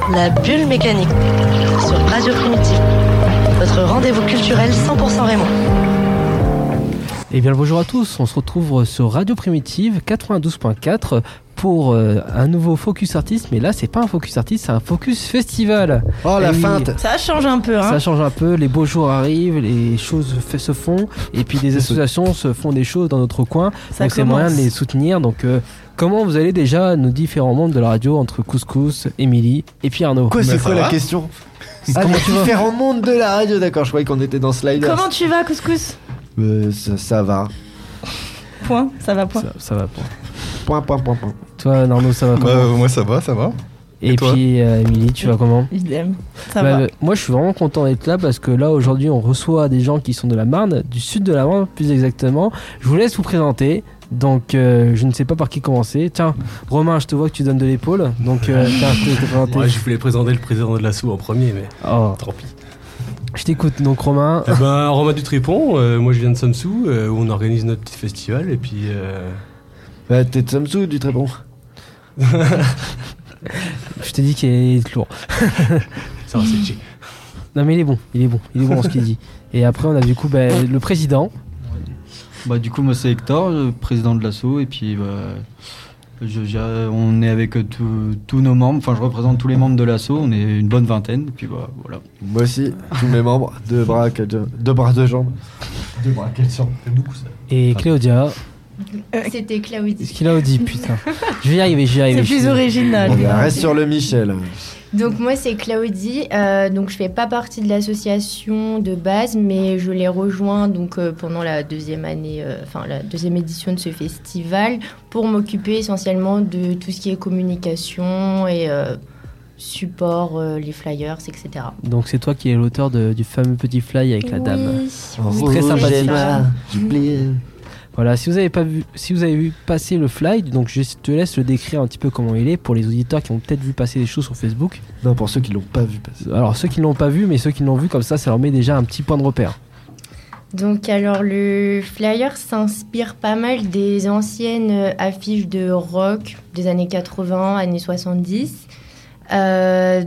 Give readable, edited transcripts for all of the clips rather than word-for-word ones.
La bulle mécanique sur Radio Primitive. Votre rendez-vous culturel 100% Raymond. Eh bien, bonjour à tous, on se retrouve sur Radio Primitive 92.4 pour un nouveau Focus Artist, mais là c'est pas un Focus Artist, c'est un Focus Festival. Oh la feinte. Ça change un peu, hein. Ça change un peu, les beaux jours arrivent, les choses se font, et puis des associations se font des choses dans notre coin, donc c'est moyen de les soutenir. Donc comment vous allez déjà nos différents membres de la radio, entre Couscous, Émilie et puis Arnaud? Quoi, c'est quoi la question? Ah, les différents mondes de la radio, d'accord, je croyais qu'on était dans Sliders. Comment tu vas, Couscous? Ça va. Point, ça va, point. Ça va, point. Point. Toi, Arnaud, ça va comment? Moi, ça va. Et puis, Émilie, tu vas comment? Idem, ça va. Moi, je suis vraiment content d'être là parce que là, aujourd'hui, on reçoit des gens qui sont de la Marne, du sud de la Marne, plus exactement. Je vous laisse vous présenter. Donc, je ne sais pas par qui commencer. Tiens, Romain, je te vois que tu donnes de l'épaule. Donc, tiens, je te laisse te présenter. Ouais, je voulais présenter le président de l'assaut en premier, mais tant pis. Je t'écoute, donc Romain. Romain Dutrépont, moi je viens de Samsou, où on organise notre petit festival, et puis... T'es de Samsou, du Trépont. Je t'ai dit qu'il est lourd. Ça va, c'est chic. Non mais il est bon en ce qu'il dit. Et après on a du coup le président. Du coup moi c'est Hector, le président de l'asso, et puis on est avec tous nos membres, enfin je représente tous les membres de l'asso, on est une bonne vingtaine, et puis voilà. Moi aussi, tous mes membres, deux bras, deux jambes. 2 bras, 4 jambes, c'est beaucoup ça. Et Claudia. C'était Claudie. Claudie, putain. Je vais y arriver. C'est plus original. Reste sur le Michel. Donc moi c'est Claudie, donc je fais pas partie de l'association de base, mais je l'ai rejoint donc pendant la deuxième année, la deuxième édition de ce festival, pour m'occuper essentiellement de tout ce qui est communication et support, les flyers, etc. Donc c'est toi qui es l'auteur du fameux petit fly avec la dame. C'est très sympathique. Voilà, si vous avez vu passer le fly, donc je te laisse le décrire un petit peu comment il est pour les auditeurs qui ont peut-être vu passer des choses sur Facebook. Non, pour ceux qui l'ont pas vu passer. Alors ceux qui l'ont pas vu, mais ceux qui l'ont vu, comme ça leur met déjà un petit point de repère. Donc alors le flyer s'inspire pas mal des anciennes affiches de rock des années 80, années 70. Moi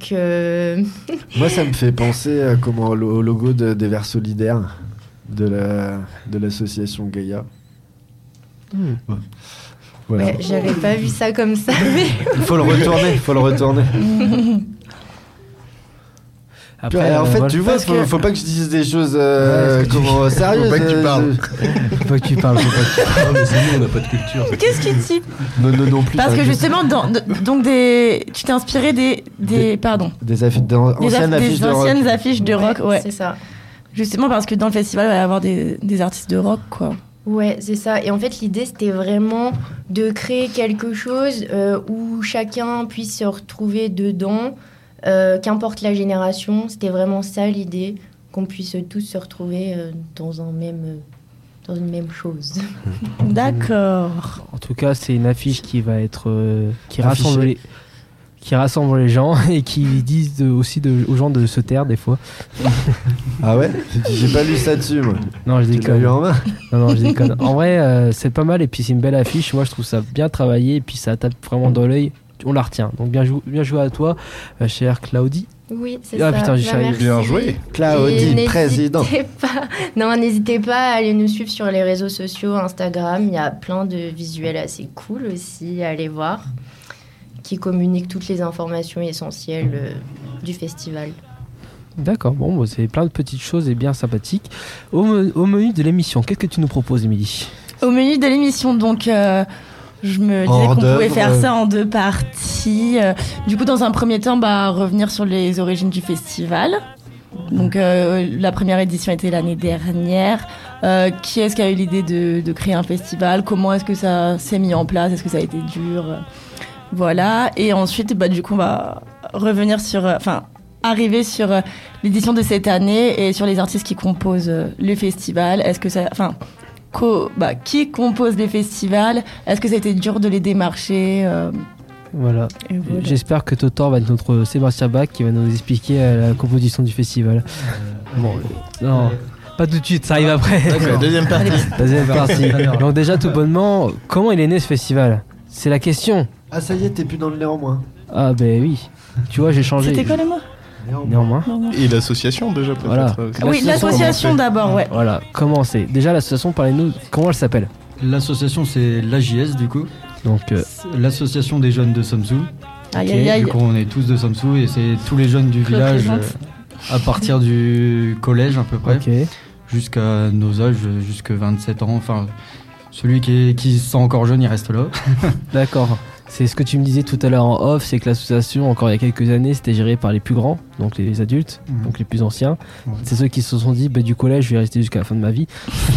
ça me fait penser au logo des Verts Solidaires de l'association Gaïa. Ouais. Voilà. Ouais, j'avais pas vu ça comme ça, mais... Il faut le retourner. Après, en fait, tu vois, faut pas que je dise des choses sérieuses. Faut pas que tu parles. Faut pas que tu parles. Non, mais c'est nous, on n'a pas de culture. Qu'est-ce qu'il dit? Non plus. Parce que justement, tu t'es inspiré des anciennes affiches de rock. Ouais. C'est ça. Justement parce que dans le festival, il va y avoir des artistes de rock, quoi. Ouais, c'est ça. Et en fait, l'idée, c'était vraiment de créer quelque chose où chacun puisse se retrouver dedans, qu'importe la génération. C'était vraiment ça l'idée, qu'on puisse tous se retrouver dans une même chose. D'accord. En tout cas, c'est une affiche qui va être qui rassemble les gens et qui disent aussi aux gens de se taire des fois. Ah ouais? J'ai pas lu ça dessus, moi. Non, je déconne. Tu l'as lu en main? Non, je déconne. En vrai, c'est pas mal et puis c'est une belle affiche. Moi, je trouve ça bien travaillé et puis ça tape vraiment dans l'œil. On la retient. Donc bien joué à toi, chère Claudie. Oui, c'est ça. Putain, bien joué. Claudie, président. N'hésitez pas à aller nous suivre sur les réseaux sociaux, Instagram. Il y a plein de visuels assez cool aussi à aller voir, qui communiquent toutes les informations essentielles du festival. D'accord, c'est plein de petites choses et bien sympathiques. Au menu de l'émission, qu'est-ce que tu nous proposes, Émilie? Au menu de l'émission, donc... je me disais qu'on pouvait faire ça en 2 parties. Du coup, dans un premier temps, revenir sur les origines du festival. Donc, la première édition était l'année dernière. Qui est-ce qui a eu l'idée de créer un festival? Comment est-ce que ça s'est mis en place? Est-ce que ça a été dur? Voilà. Et ensuite, du coup, on va revenir arriver sur l'édition de cette année et sur les artistes qui composent le festival. Est-ce que ça... qui compose les festivals? Est-ce que ça a été dur de les démarcher? Voilà. J'espère que Totor va être notre Sébastien Bach qui va nous expliquer la composition du festival. Non, pas tout de suite, ça arrive après. D'accord, deuxième partie. Donc déjà, tout bonnement, comment il est né ce festival? C'est la question. Ah ça y est, t'es plus dans le néant, moi. Ah oui. Tu vois, j'ai changé. C'était quoi le mot ? Néanmoins. Et l'association déjà peut-être. Voilà. Oui, l'association d'abord, ouais. Voilà, comment c'est ? Déjà, l'association, parlez-nous, comment elle s'appelle ? L'association, c'est l'AJS du coup. Donc, l'association des jeunes de Somsou. Aïe, aïe, aïe. Du coup, on est tous de Somsou et c'est tous les jeunes du village à partir du collège à peu près. Jusqu'à nos âges, jusqu'à 27 ans. Enfin, celui qui se sent encore jeune, il reste là. D'accord. C'est ce que tu me disais tout à l'heure en off, c'est que l'association, encore il y a quelques années, c'était géré par les plus grands, donc les adultes, donc les plus anciens. Ouais. C'est ceux qui se sont dit, du collège, je vais rester jusqu'à la fin de ma vie.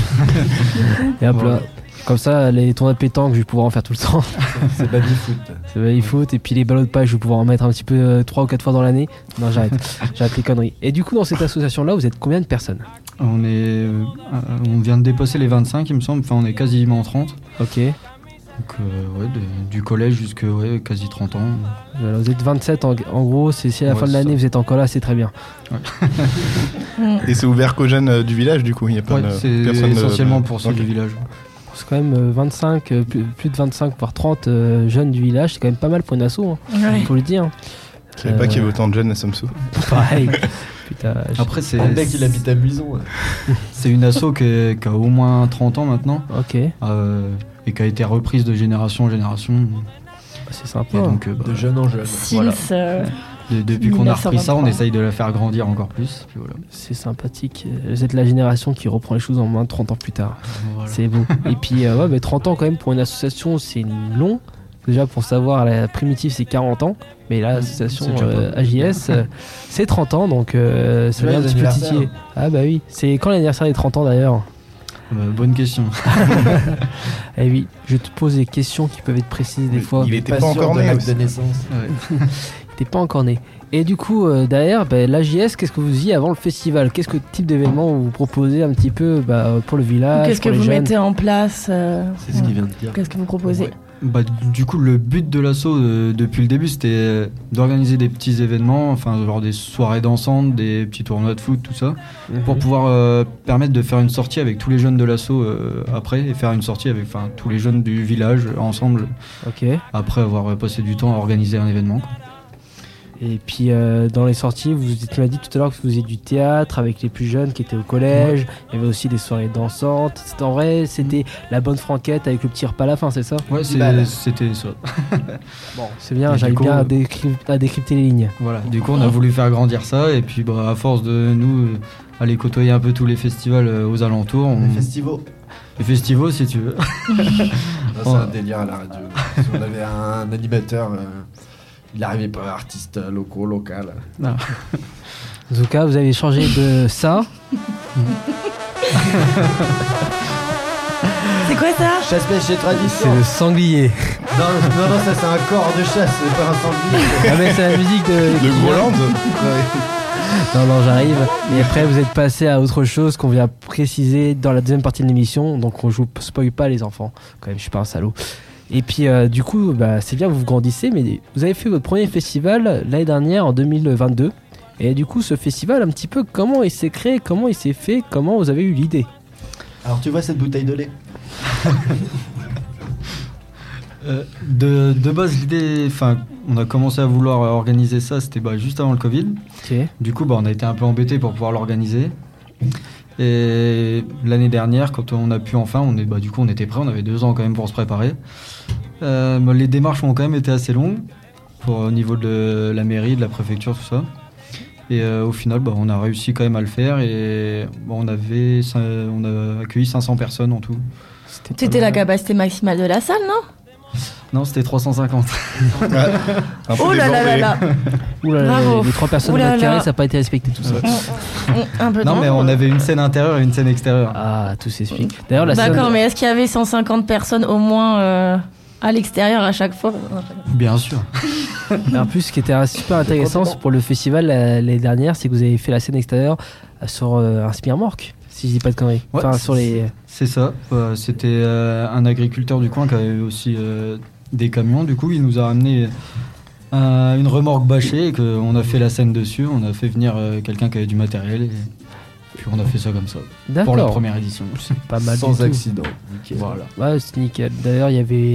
Et hop là. Comme ça, les tournois de pétanque, je vais pouvoir en faire tout le temps. C'est baby-foot. C'est baby-foot. Et puis les ballots de page, je vais pouvoir en mettre un petit peu 3 ou 4 fois dans l'année. Non, j'arrête. J'arrête les conneries. Et du coup, dans cette association-là, vous êtes combien de personnes ? On vient de dépasser les 25, il me semble. Enfin, on est quasiment 30. Ok. Donc, du collège jusqu'à quasi 30 ans. Voilà, vous êtes 27 en gros. Si à la fin de l'année, vous êtes encore là, c'est très bien. Ouais. Et c'est ouvert qu'aux jeunes du village, du coup. Il y a pas de c'est personnes essentiellement pour ceux du village. C'est quand même 25, plus de 25 voire 30 jeunes du village, c'est quand même pas mal pour une asso, faut le dire. Je savais pas qu'il y avait autant de jeunes à Somsou. Pareil. Putain, après, c'est un mec, il habite à Buison. C'est une asso qui a au moins 30 ans maintenant. Ok. Et qui a été reprise de génération en génération. C'est sympa. Donc, de jeune en jeune. Voilà. Depuis qu'on a repris ça, on essaye de la faire grandir encore plus. Puis voilà. C'est sympathique. Vous êtes la génération qui reprend les choses en moins de 30 ans plus tard. Voilà. C'est beau. Et puis, 30 ans quand même pour une association, c'est long. Déjà, pour savoir, la primitive, c'est 40 ans. Mais là, l'association AJS, c'est 30 ans. Donc, ça vient un petit peu titiller. Ah bah oui. C'est quand l'anniversaire des 30 ans d'ailleurs ? Bonne question. Eh oui, je te pose des questions qui peuvent être précises des fois. Il était pas encore né de naissance. Ouais. Il était pas encore né. Et du coup, derrière, l'AJS, qu'est-ce que vous faisiez avant le festival ? Qu'est-ce que type d'événement vous proposez un petit peu pour le village ? Qu'est-ce que vous mettez en place C'est ce qu'il vient de dire. Qu'est-ce que vous proposez ? Du coup, le but de l'asso depuis le début, c'était d'organiser des petits événements, enfin genre des soirées dansantes, des petits tournois de foot, tout ça, pour pouvoir permettre de faire une sortie avec tous les jeunes de l'asso après, et faire une sortie avec tous les jeunes du village ensemble, après avoir passé du temps à organiser un événement, quoi. Et puis dans les sorties, tu m'as dit tout à l'heure que vous faisiez du théâtre avec les plus jeunes qui étaient au collège. Il y avait aussi des soirées dansantes. En vrai, c'était la bonne franquette avec le petit repas à la fin, c'est ça ? Ouais, c'était ça. Bon, c'est bien, j'arrive bien à décrypter les lignes. Voilà, du coup on a voulu faire grandir ça et puis à force de nous aller côtoyer un peu tous les festivals aux alentours. Les festivals si tu veux. C'est un délire à la radio. Si on avait un animateur... Il n'arrivait pas artiste local. Non. En tout cas, vous avez changé de ça. C'est quoi ça ? Chasse, pêche et tradition. C'est le sanglier. Non, ça c'est un corps de chasse, c'est pas un sanglier. Ah mais c'est la musique de Groland. Non, j'arrive. Et après, vous êtes passé à autre chose qu'on vient préciser dans la deuxième partie de l'émission. Donc, on spoil pas les enfants. Quand même, je suis pas un salaud. Et puis du coup, c'est bien que vous grandissez, mais vous avez fait votre premier festival l'année dernière, en 2022. Et du coup, ce festival, un petit peu, comment il s'est créé, comment il s'est fait, comment vous avez eu l'idée ? Alors tu vois cette bouteille de lait ? De base, l'idée, on a commencé à vouloir organiser ça, c'était juste avant le Covid. Okay. Du coup, on a été un peu embêtés pour pouvoir l'organiser. Et l'année dernière, quand on a pu enfin, on était prêts, on avait 2 ans quand même pour se préparer. Les démarches ont quand même été assez longues au niveau de la mairie, de la préfecture, tout ça. Et au final, on a réussi quand même à le faire et on a accueilli 500 personnes en tout. C'était la capacité maximale de la salle, non ? Non, c'était 350. Oh là là là. Bravo. Les 3 personnes au mètre carré, ça n'a pas été respecté tout ça. Un peu non, mais on avait une scène intérieure et une scène extérieure. Ah, tout s'explique. D'ailleurs, D'accord, mais est-ce qu'il y avait 150 personnes au moins à l'extérieur à chaque fois ? Bien sûr. En plus, ce qui était super intéressant pour le festival l'année dernière, c'est que vous avez fait la scène extérieure sur un Smirmorque, si je dis pas de conneries. Ouais, c'est ça. C'était un agriculteur du coin qui avait aussi des camions. Du coup, il nous a ramené une remorque bâchée et qu'on a fait la scène dessus. On a fait venir quelqu'un qui avait du matériel et puis on a fait ça comme ça. D'accord. Pour la première édition. C'est pas mal. Sans accident. Nickel. Voilà. Ouais, c'est nickel. D'ailleurs, il y avait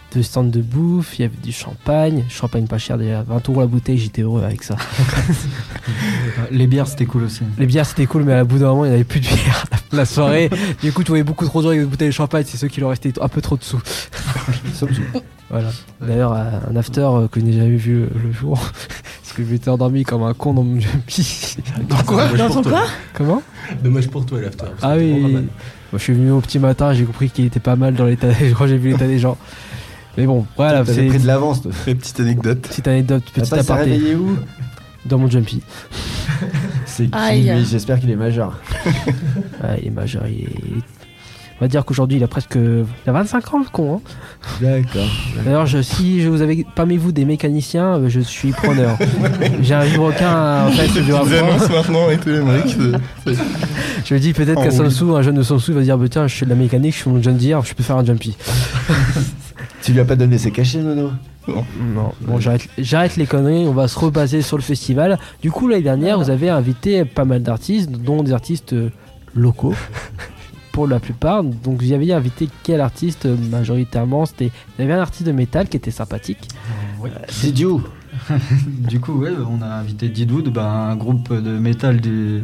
de stands de bouffe, il y avait du champagne pas cher déjà, 20 € la bouteille, j'étais heureux avec ça. Les bières, c'était cool aussi. Les bières c'était cool, mais à bout d'un moment il n'y avait plus de bière la soirée. Du coup tu voyais beaucoup trop de gens avec des bouteilles de champagne, c'est ceux qui leur restaient un peu trop de sous. Voilà. D'ailleurs un after que je n'ai jamais vu le jour, parce que je m'étais endormi comme un con dans mon jumpy. Dans quoi? Dans ton quoi? Comment? Dommage pour toi l'after. Ah oui, moi, je suis venu au petit matin, j'ai compris qu'il était pas mal dans l'état. Je crois que j'ai vu l'état des gens. Mais bon, voilà. T'avais pris de l'avance, toi. Petite anecdote. Petite anecdote, petit T'as aparté. réveillé où? Dans mon jumpy. C'est qui, Aïe. lui? J'espère qu'il est majeur. Ouais, il est majeur. On va dire qu'aujourd'hui, il a 25 ans, le con. Hein. D'accord. D'ailleurs, si je vous avais parmi vous des mécaniciens, je suis preneur. J'ai un vilebrequin en fait. Ils annoncent maintenant et tous les mecs. Je me dis peut-être qu'à Samsung, un jeune de Samsung va dire tiens, je fais de la mécanique, je suis mon jeune dire, je peux faire un jumpy. Tu lui as pas donné ses cachets, Nono? Non. Bon, j'arrête les conneries, on va se rebaser sur le festival. Du coup, l'année dernière, vous avez invité pas mal d'artistes, dont des artistes locaux. Pour la plupart, donc vous y aviez invité quel artiste majoritairement? Il y avait un artiste de métal qui était sympathique. Didou. Du coup, ouais, on a invité Didou, un groupe de métal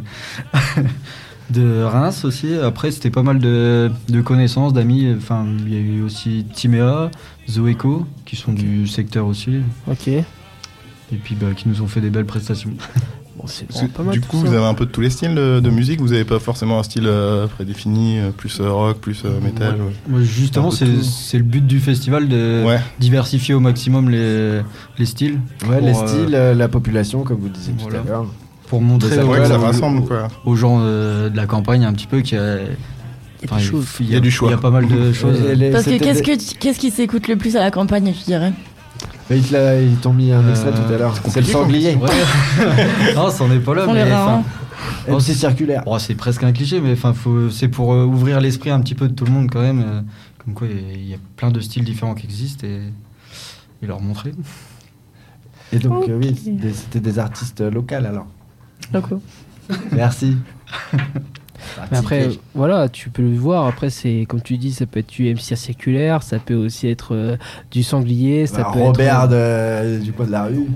de Reims aussi. Après, c'était pas mal de connaissances, d'amis. Enfin, il y a eu aussi Timéa, Zoéco, qui sont du secteur aussi. Ok. Et puis qui nous ont fait des belles prestations. Bon, c'est pas mal. Du coup, vous avez un peu de tous les styles de musique. Vous n'avez pas forcément un style prédéfini, plus rock, plus métal. Ouais. Justement, c'est le but du festival de diversifier au maximum les styles. Ouais, les styles, la population, comme vous disiez tout à l'heure. Pour montrer que ça rassemble, quoi. Aux gens de la campagne un petit peu qu'il y a. Il y a du choix. Il y a pas mal de choses. Parce que qu'est-ce qui s'écoute le plus à la campagne, je dirais? Ils t'ont mis un extrait tout à l'heure. C'est le sanglier. Ouais. Non, ça en est pas là. Mais c'est circulaire. C'est presque un cliché, mais c'est pour ouvrir l'esprit un petit peu de tout le monde quand même. Comme quoi, il y a plein de styles différents qui existent et leur montrer. Et donc, oui, c'était des artistes locaux alors. Locaux. Merci. Mais après, voilà, tu peux le voir. Après, c'est comme tu dis, ça peut être du MC circulaire, ça peut aussi être du sanglier, ça peut Robert du coin de la rue.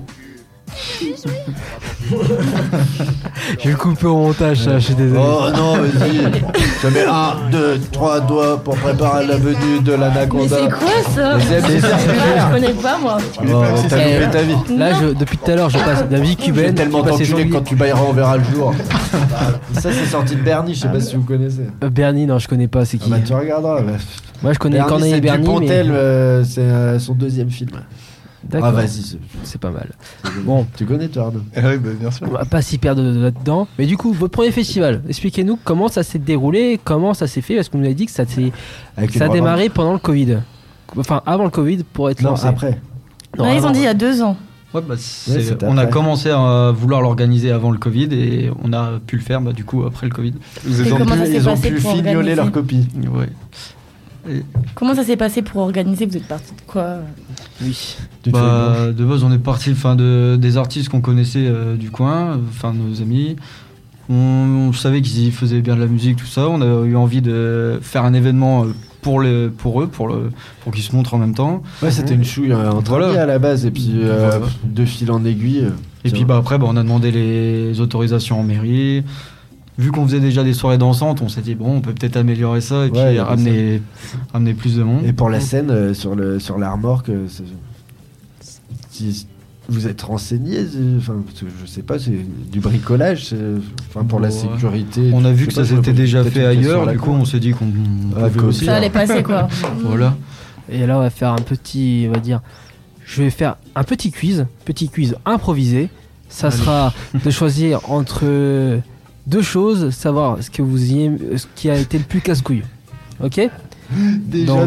Je vais le couper au montage, je suis désolé. Oh non, vas-y. Je mets 1, 2, 3 doigts pour préparer la venue de l'anaconda. Mais c'est quoi ça? Je connais pas, moi. T'as loupé ta vie. Là, depuis tout à l'heure, je passe de la vie cubaine. Tellement t'enculé quand tu bailleras, on verra le jour. Ça, c'est sorti de Bernie, je sais pas si vous connaissez. Bernie, non, je connais pas, c'est qui? Tu regarderas. Moi, je connais Corneille et Bernie. Dupontel, c'est son deuxième film. D'accord. Ah, vas-y, c'est pas mal. Bon, tu connais toi, Arnaud? Oui, bien sûr. On va pas s'y perdre là-dedans. Mais du coup, votre premier festival, expliquez-nous comment ça s'est déroulé, comment ça s'est fait, parce qu'on nous a dit que ça a démarré pendant le Covid. Enfin, avant le Covid pour être lancé. Non, après. Non, ils ont dit il y a 2 ans. Ouais, on a commencé à vouloir l'organiser avant le Covid et on a pu le faire du coup après le Covid. Ils ont pu fignoler leur copie. Ouais. Comment ça s'est passé pour organiser? Vous êtes parti de quoi? Oui. De base, on est parti des artistes qu'on connaissait du coin, nos amis. On savait qu'ils faisaient bien de la musique, tout ça. On a eu envie de faire un événement pour eux, pour qu'ils se montrent en même temps. Ouais, c'était une chouille entre amis à la base, et puis de fil en aiguille. Et puis après, on a demandé les autorisations en mairie. Vu qu'on faisait déjà des soirées dansantes, on s'est dit on peut peut-être améliorer ça et puis ramener plus de monde. Et pour la scène sur la remorque, si vous êtes renseigné, je sais pas, c'est du bricolage, pour la sécurité. On a vu que ça s'était déjà fait ailleurs, du coup on s'est dit qu'on pouvait aussi. Ça allait passer quoi. Voilà. Et là on va faire je vais faire un petit quiz improvisé. Ça sera de choisir entre 2 choses, savoir ce qui a été le plus casse-couille. Ok? Déjà,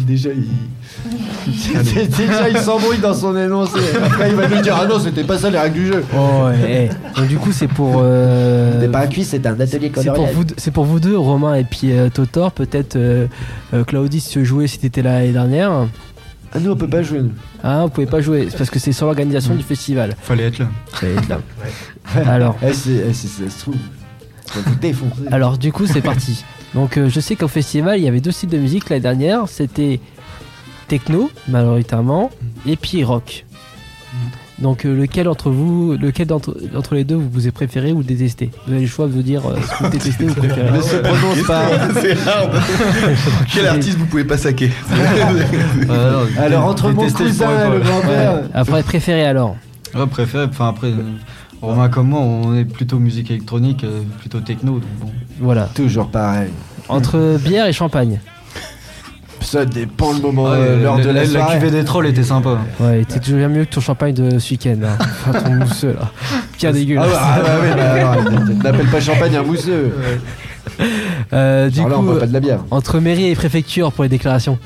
il s'embrouille dans son énoncé. Après, il va nous dire: ah non, c'était pas ça les règles du jeu. Oh, ouais. Donc, du coup, c'est pour. C'était pas un quiz, c'était un atelier coloriel. C'est pour vous deux, Romain et puis Totor. Peut-être Claudie, si tu veux jouer, si t'étais là l'année dernière. Ah, nous, on peut pas jouer. Nous. Ah, vous pouvez pas jouer. C'est parce que c'est sur l'organisation du festival. Fallait être là. Alors. Ça se trouve. Ça vous défoncer. Alors, du coup, c'est parti. Donc je sais qu'au festival il y avait 2 styles de musique l'année dernière, c'était techno, majoritairement, et puis rock. Donc lequel d'entre les deux vous avez préféré ou détesté? Vous avez le choix de dire ce que vous détestez ou vous préférez. Ne se prononce pas. C'est rare. Quel artiste vous pouvez pas saquer? Alors entre mon détester, cousin je et pourrais le pas. grand-père. Après, préféré alors? Ouais, préféré. Enfin après, Romain comme moi, on est plutôt musique électronique, plutôt techno. Donc bon. Voilà. Toujours pareil. Entre bière et champagne. Ça dépend le moment, Ouais, l'heure de la la soirée. cuvée des trolls était sympa. Ouais, il était toujours mieux que ton champagne de ce week-end. Hein. Enfin, ton mousseux là. Bien dégueulasse. Oui, alors, n'appelle pas champagne un mousseux. Du Alors là, on coup, boit pas de la bière. entre mairie et préfecture pour les déclarations.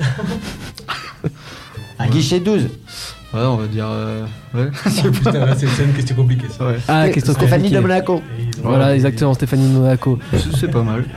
Un guichet 12. Ouais, on va dire. Ouais. Putain, là, c'est une question compliquée ça. Ouais. Ah, question Stéphanie compliquée. de Monaco. Voilà, exactement, Stéphanie de Monaco. C'est pas mal.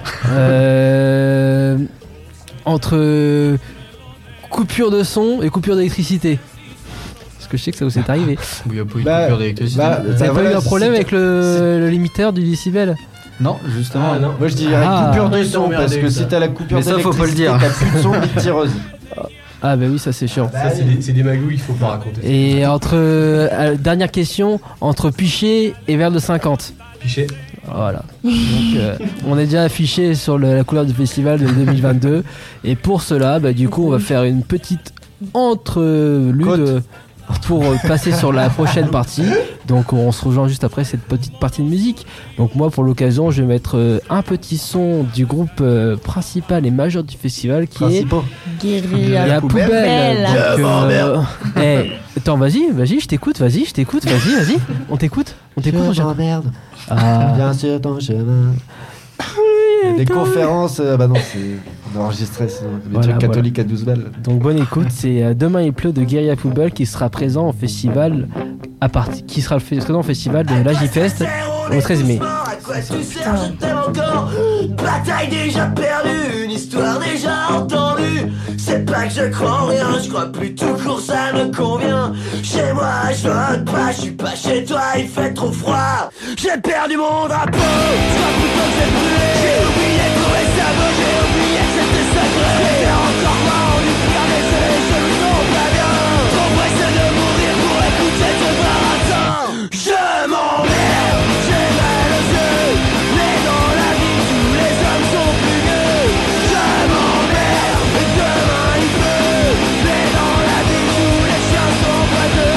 Entre coupure de son et coupure d'électricité. Parce que je sais que ça vous est arrivé. Il n'y a pas eu de Bah, coupure d'électricité. Vous avez pas eu un problème avec le limiteur du décibel? Non, justement. Ah, non. Moi je dirais Ah. coupure de Ouais, son non, parce que merde, si ça. t'as la coupure Mais ça, faut pas le d'électricité, dire. t'as plus de son, bite tireuse. Ah bah oui, ça c'est chiant. Ça, c'est des magouilles, il faut pas raconter. Et dernière question, entre Pichet et verre de 50. Pichet. Voilà. Donc on est déjà affiché sur la couleur du festival de 2022. Et pour cela, bah, du coup, on va faire une petite entrelude pour passer sur la prochaine partie. Donc on se rejoint juste après cette petite partie de musique. Donc moi, pour l'occasion, je vais mettre un petit son du groupe principal et majeur du festival qui est Guérilla La Poubelle. Poubelle. Donc, attends, vas-y, je t'écoute, vas-y, on t'écoute, mon cher. Merde. Ah. Bien sûr, ton chemin. Des conférences, bah non, on a enregistré des Voilà, trucs catholiques à 12 balles. Donc bonne écoute, c'est Demain il pleut de Guérilla Poubelle qui sera présent au festival présent au festival de l'Agifest au 13 mai. Bataille déjà perdue, une histoire déjà entendue. C'est pas que je crois en rien, je crois plus tout court, ça me convient. Chez moi, je vote pas, je suis pas chez toi, il fait trop froid. J'ai perdu mon drapeau, je crois plutôt que c'est brûlé. J'ai oublié de trouver sa voix, j'ai oublié que c'était sacré. Je préfère encore voir en lui pire, désolé, je me sens pas bien. Trop pressé de mourir pour écouter ce baratin. Je m'emmerde, j'ai mal aux yeux, mais dans la vie tous les hommes sont plus vieux. Je m'emmerde, et demain il pleut, mais dans la vie tous les chiens sont boiteux.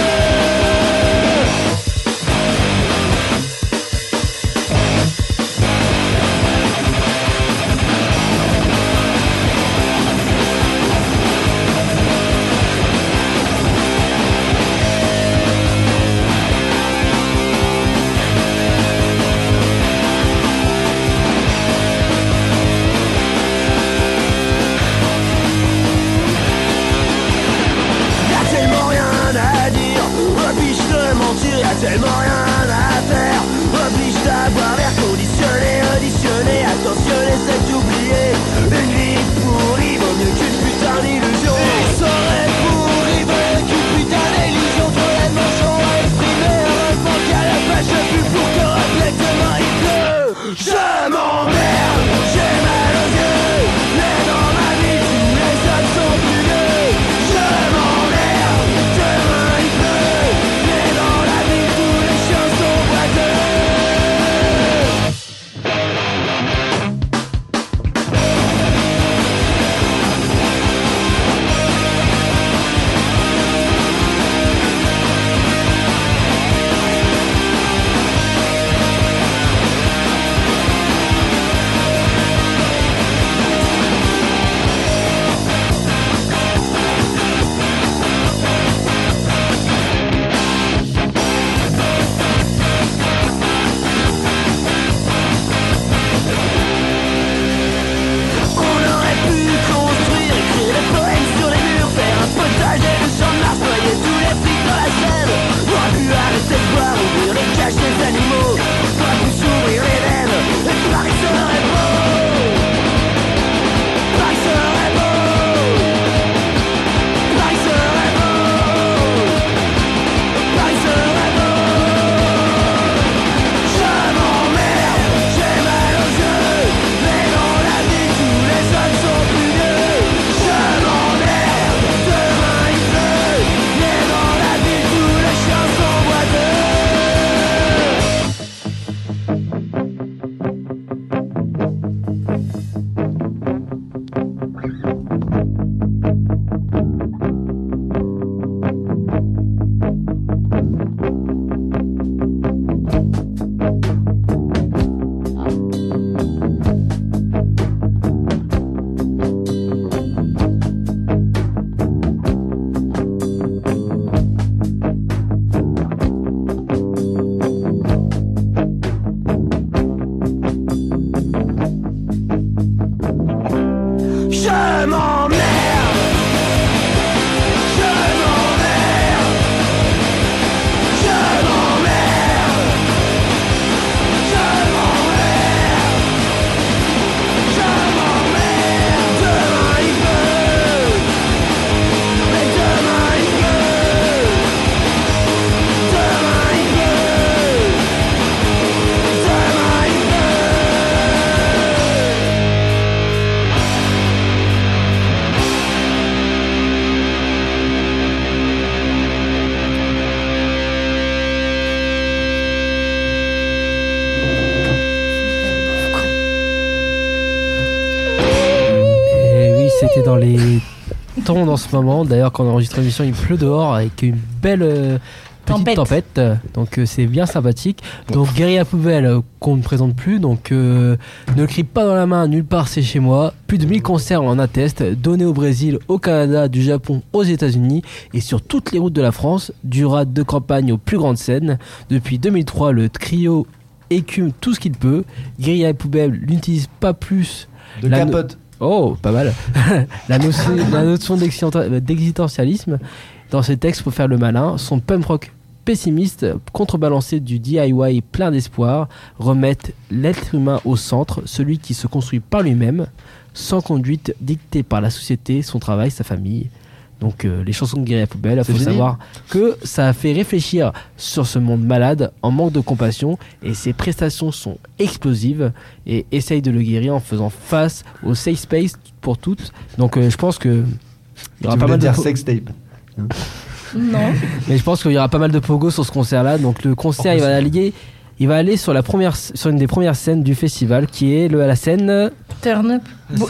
était dans les temps en ce moment. D'ailleurs, quand on enregistre l'émission, il pleut dehors avec une belle petite tempête. Donc c'est bien sympathique. Donc Guérilla Poubelle qu'on ne présente plus. Donc ne crie pas dans la main, nulle part c'est chez moi. Plus de 1000 concerts en attestent, donnés au Brésil, au Canada, du Japon, aux États-Unis et sur toutes les routes de la France, du rad de campagne aux plus grandes scènes. Depuis 2003, le trio écume tout ce qu'il peut. Guérilla Poubelle n'utilise pas plus de capote. Oh, pas mal. la notion d'existentialisme dans ses textes pour faire le malin. Son punk rock pessimiste, contrebalancé du DIY plein d'espoir, remettent l'être humain au centre, celui qui se construit par lui-même, sans conduite dictée par la société, son travail, sa famille. Donc les chansons de Guérilla Poubelle, il faut savoir que ça a fait réfléchir sur ce monde malade en manque de compassion et ses prestations sont explosives et essaye de le guérir en faisant face au safe space pour toutes. Donc je pense que il y aura pas mal de sex tape. Non. Mais je pense qu'il y aura pas mal de pogo sur ce concert là. Donc le concert il va aller sur une des premières scènes du festival qui est la scène Turn Up.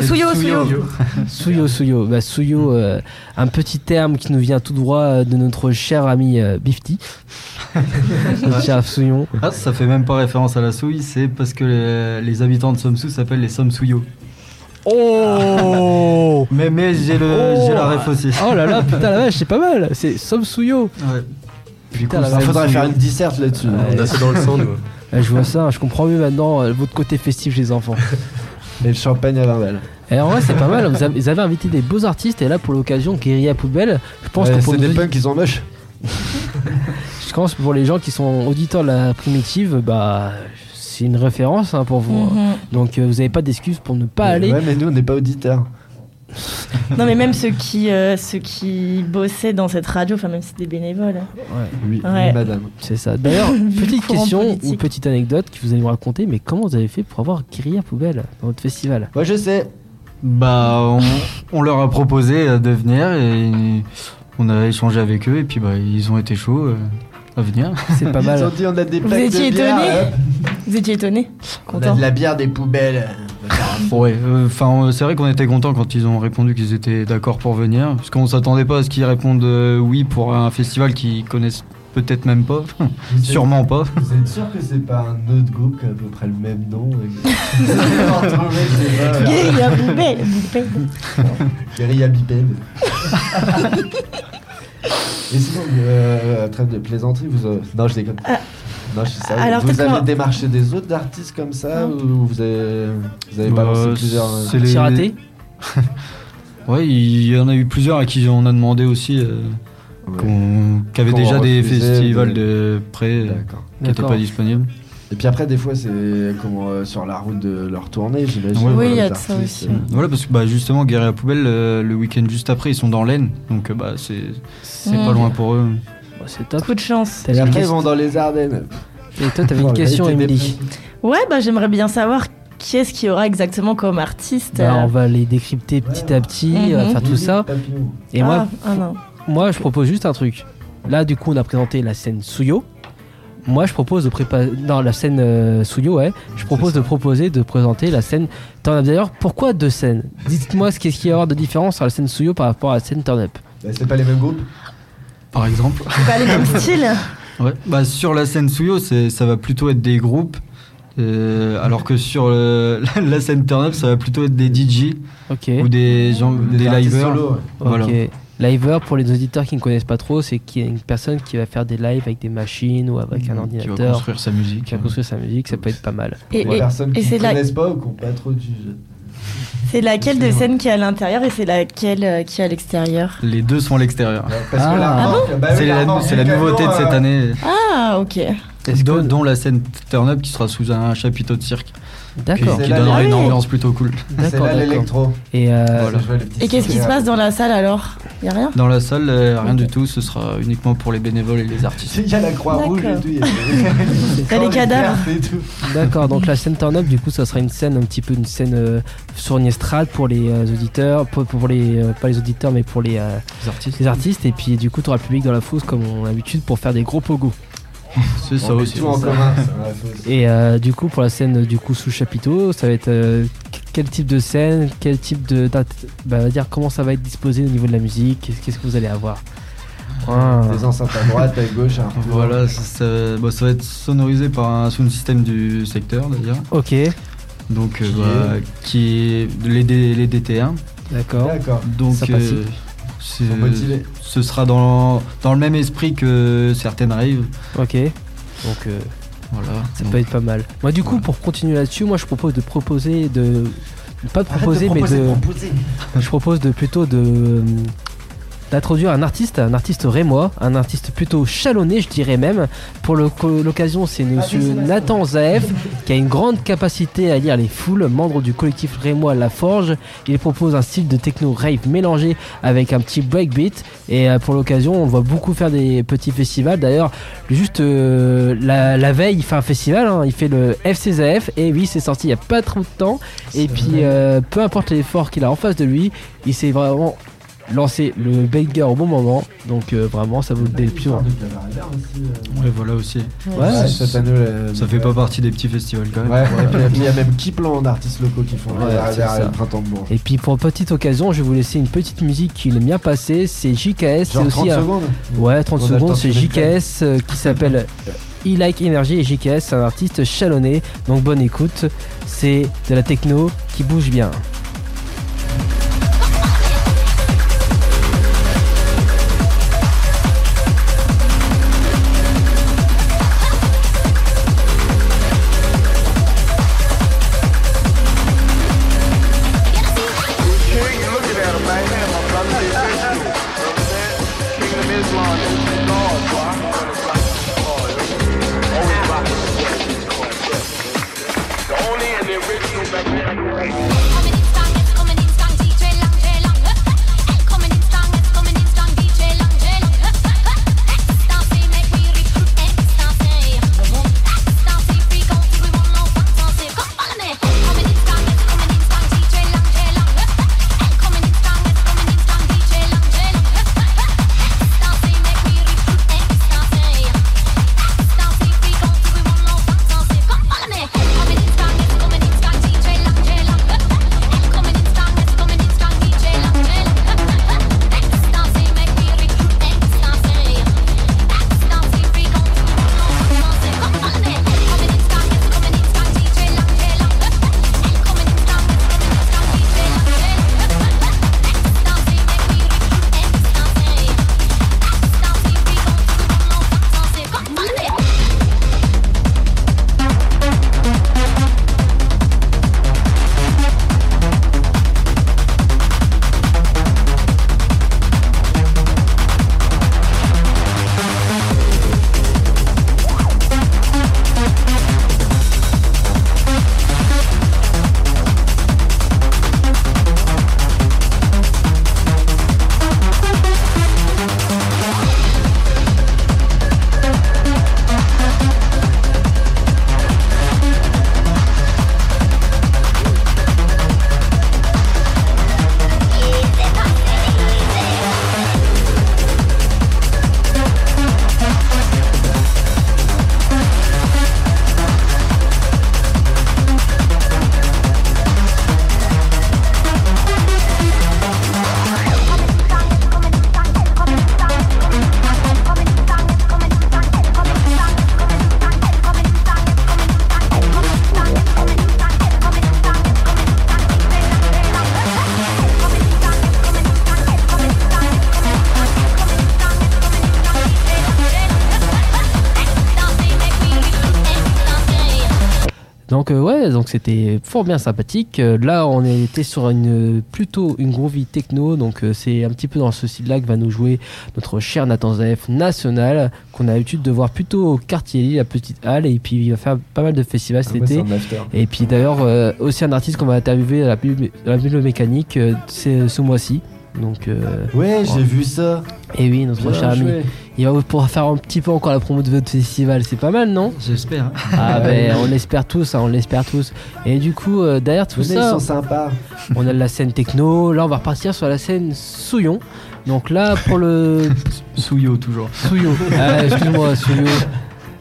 Suyo. Bah, Suyo, un petit terme qui nous vient tout droit de notre cher ami Bifty. Notre cher Souillon. Ah, ça fait même pas référence à la souille, c'est parce que les habitants de Somsou s'appellent les Somsouyo. Oh mais j'ai la ref aussi. Oh là là, putain la vache, c'est pas mal. C'est Somsouyo. Ouais. Il faudrait faire une disserte là-dessus. On a ça dans le sang, nous. Je vois ça, je comprends mieux maintenant votre côté festif les enfants. Et le champagne à 20 balles. Et en vrai c'est pas mal, vous avez invité des beaux artistes et là pour l'occasion Guérilla Poubelle, je pense que pour c'est des punks qui sont moches. Je pense que pour les gens qui sont auditeurs de la primitive, bah c'est une référence pour vous. Donc vous n'avez pas d'excuses pour ne pas aller. Ouais mais nous on n'est pas auditeurs. Non mais même ceux qui bossaient dans cette radio, enfin même si c'est des bénévoles. Oui, madame. C'est ça. D'ailleurs, petite question ou petite anecdote que vous allez me raconter, mais comment vous avez fait pour avoir Guérilla Poubelle dans votre festival? Ouais, je sais. Bah, on leur a proposé de venir et on a échangé avec eux et puis bah ils ont été chauds à venir. C'est pas mal. Ils ont dit on a des Vous packs étiez de bière. Vous étiez étonné? On a de la bière des poubelles. Ouais, enfin c'est vrai qu'on était contents quand ils ont répondu qu'ils étaient d'accord pour venir, parce qu'on s'attendait pas à ce qu'ils répondent oui pour un festival qu'ils connaissent peut-être même pas, sûrement pas. Vous êtes sûr que c'est pas un autre groupe qui a à peu près le même nom? Guérilla Poubelle. Guérilla Bipède. Et sinon, trêve de plaisanterie, non, je déconne. Non, je sais ça. Alors, vous avez démarché des autres artistes comme ça ou vous avez balancé plusieurs petits ratés? Ouais, il y en a eu plusieurs à qui on a demandé aussi qui avaient déjà des festivals de près qui n'étaient pas disponibles. Et puis après, des fois, c'est sur la route de leur tournée, j'imagine. Oui, il y a de ça aussi. Voilà, parce que justement, Guérilla Poubelle, le week-end juste après, ils sont dans l'Aisne, donc c'est pas loin pour eux. C'est top. Coup de chance. Après, ils vont dans les Ardennes. Et toi, t'avais une question, Émilie? Ouais, j'aimerais bien savoir qui est-ce qu'il y aura exactement comme artiste. On va les décrypter petit à petit, on va faire tout ça. Et moi, je propose juste un truc. Là, du coup, on a présenté la scène Suyo. Moi, je propose de préparer. Non, la scène Suyo, ouais. Je propose de présenter la scène Turn Up. D'ailleurs, pourquoi deux scènes? Dites-moi ce qu'il y a à avoir de différence sur la scène Suyo par rapport à la scène Turn Up. C'est pas les mêmes groupes? Par exemple. Pas les mêmes styles. Ouais. Sur la scène Suyo, ça va plutôt être des groupes. Alors que sur la scène Turn Up, ça va plutôt être des DJ ou des liveurs. Solo, voilà. Liver, pour les auditeurs qui ne connaissent pas trop, c'est qu'il y a une personne qui va faire des lives avec des machines ou avec un ordinateur. Qui va construire sa musique. Qui va construire sa musique, ça peut être pas mal. Et personnes qui ne connaissent pas ou qui n'ont pas trop de jeu. C'est laquelle de scène qui est à l'intérieur et c'est laquelle qui est à l'extérieur? Les deux sont à l'extérieur. Parce que c'est la nouveauté de cette année. Ah, ok. Dont la scène Turn Up qui sera sous un chapiteau de cirque. D'accord. Qui donnera une ambiance plutôt cool. C'est là l'électro. Et qu'est-ce qui se passe dans la salle alors? Y'a rien? Dans la salle, rien du tout. Ce sera uniquement pour les bénévoles et les artistes. Il y a la Croix-Rouge et tout. T'as les cadavres. D'accord, donc la scène Turn Up, du coup, ça sera une scène, un petit peu une scène sur une estrade pour les auditeurs, pour les pas les auditeurs, mais pour les artistes. Et puis, du coup, tu auras le public dans la fosse comme on a l'habitude pour faire des gros pogos. C'est ça aussi. Tout en commun. Et du coup, pour la scène du coup sous chapiteau, ça va être quel type de scène, quel type de... on va dire comment ça va être disposé au niveau de la musique, qu'est-ce que vous allez avoir? Des enceintes à droite, à gauche. Voilà, ça va être sonorisé par un sound system du secteur d'ailleurs. Ok. Donc qui est les DT1. D'accord. Donc ce sera dans le même esprit que certaines raves. Ok. Donc voilà, ça peut être pas mal. Moi du coup pour continuer là-dessus, moi je propose d'introduire un artiste rémois, un artiste plutôt chalonné, je dirais même. Pour l'occasion, c'est monsieur Nathan Zaef qui a une grande capacité à lire les foules, membre du collectif rémois La Forge. Il propose un style de techno rave mélangé avec un petit breakbeat. Et pour l'occasion, on le voit beaucoup faire des petits festivals. D'ailleurs, juste la veille, il fait un festival, hein, il fait le FC Zaef. Et oui, c'est sorti il n'y a pas trop de temps. Et puis, peu importe l'effort qu'il a en face de lui, il s'est vraiment lancer le banger au bon moment, donc vraiment ça vaut le plus. Ouais, voilà aussi. Ouais, cette année, ça fait pas partie des petits festivals quand même. Ouais, et puis il y a même qui plein d'artistes locaux qui font le printemps de Bourges. Et puis pour petite occasion, je vais vous laisser une petite musique qui est bien passée, c'est JKS. Genre 30 secondes. Ouais, 30 secondes, c'est JKS qui s'appelle E-Like Energy, et JKS c'est un artiste chalonné, donc bonne écoute, c'est de la techno qui bouge bien. Donc c'était fort bien sympathique. Là on était sur plutôt une groovy techno, donc c'est un petit peu dans ce style là que va nous jouer notre cher Nathan Zaef national, qu'on a l'habitude de voir plutôt au Quartier, la petite halle, et puis il va faire pas mal de festivals cet été. Et puis d'ailleurs aussi un artiste qu'on va interviewer à la Bibliomécanique ce mois-ci. Donc j'ai vu ça. Et oui, notre cher ami, il va pouvoir faire un petit peu encore la promo de votre festival, c'est pas mal, non? J'espère. Ah ben on l'espère tous, on l'espère tous. Et du coup derrière tout ça, ils sont sympas. On a de la scène techno. Là on va repartir sur la scène Souillon. Donc là pour le Souillot toujours. Souillot. Excuse-moi Souillot.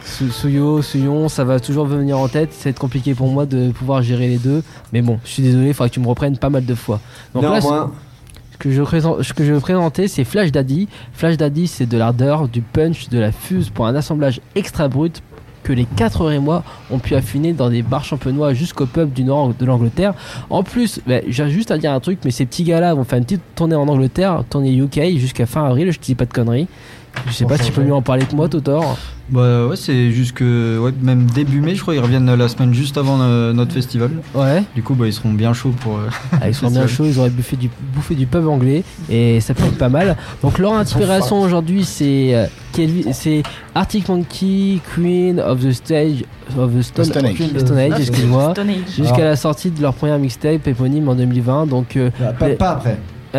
Souillon, ça va toujours venir en tête. Ça va être compliqué pour moi de pouvoir gérer les deux. Mais bon, je suis désolé, il faudra que tu me reprennes pas mal de fois. Donc là, ce que je veux présenter, c'est Flash Daddy. Flash Daddy, c'est de l'ardeur, du punch, de la fuse pour un assemblage extra brut que les 4 Rémois ont pu affiner dans des bars champenois jusqu'au pub du nord de l'Angleterre. En plus, j'ai juste à dire un truc, mais ces petits gars-là vont faire une petite tournée en Angleterre, tournée UK jusqu'à fin avril, je te dis pas de conneries. Je sais pas si tu peux mieux en parler que moi, Totor. Bah ouais, c'est juste que même début mai, je crois, ils reviennent la semaine juste avant notre festival. Ouais. Du coup, ils seront bien chauds pour. Ils seront bien chauds, ils auraient bouffé du pub anglais et ça peut être pas mal. Donc leur inspiration aujourd'hui, c'est Arctic Monkey, Queen of the Stone Age, excuse-moi, jusqu'à la sortie de leur première mixtape éponyme en 2020. Donc pas après.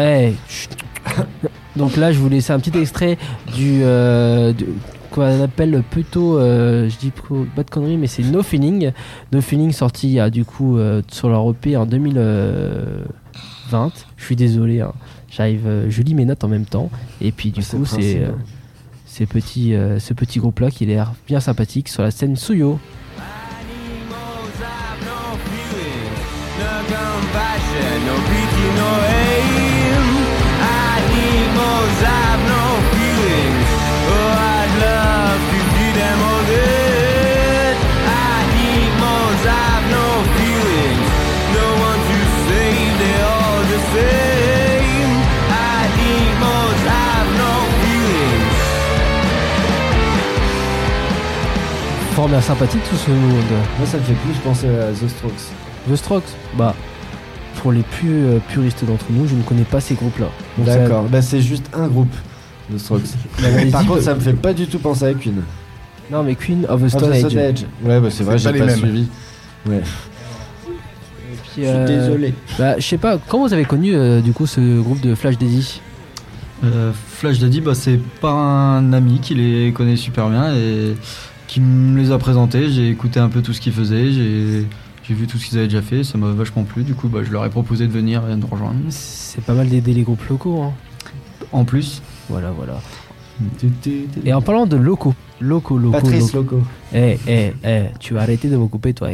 Donc là, je vous laisse un petit extrait qu'on appelle plutôt, je dis pas de conneries, mais c'est No Feeling. No Feeling sorti sur leur EP en 2020. Je suis désolé, hein. Je lis mes notes en même temps. Et puis du coup, c'est ce petit groupe-là qui a l'air bien sympathique sur la scène Souyo. Fort bien sympathique tout ce monde. Moi ça me fait plus penser à The Strokes. The Strokes, pour les plus puristes d'entre nous, je ne connais pas ces groupes-là. Donc d'accord, c'est juste un groupe, The Strokes. Par contre, ça me fait pas du tout penser à Queen. Non, mais Queen of the Stone Age. Ouais, c'est vrai, j'ai pas suivi. Ouais. Et puis, je suis désolé. Je sais pas, comment vous avez connu du coup ce groupe de Flash Daddy? Flash Daddy, c'est pas un ami qui les connaît super bien et qui me les a présentés. J'ai écouté un peu tout ce qu'ils faisaient, j'ai vu tout ce qu'ils avaient déjà fait, ça m'a vachement plu. Du coup, je leur ai proposé de venir et de nous rejoindre. C'est pas mal d'aider les groupes locaux, hein. En plus. Voilà. Et en parlant de locaux. Patrice Loco. Tu vas arrêter de m'occuper, toi.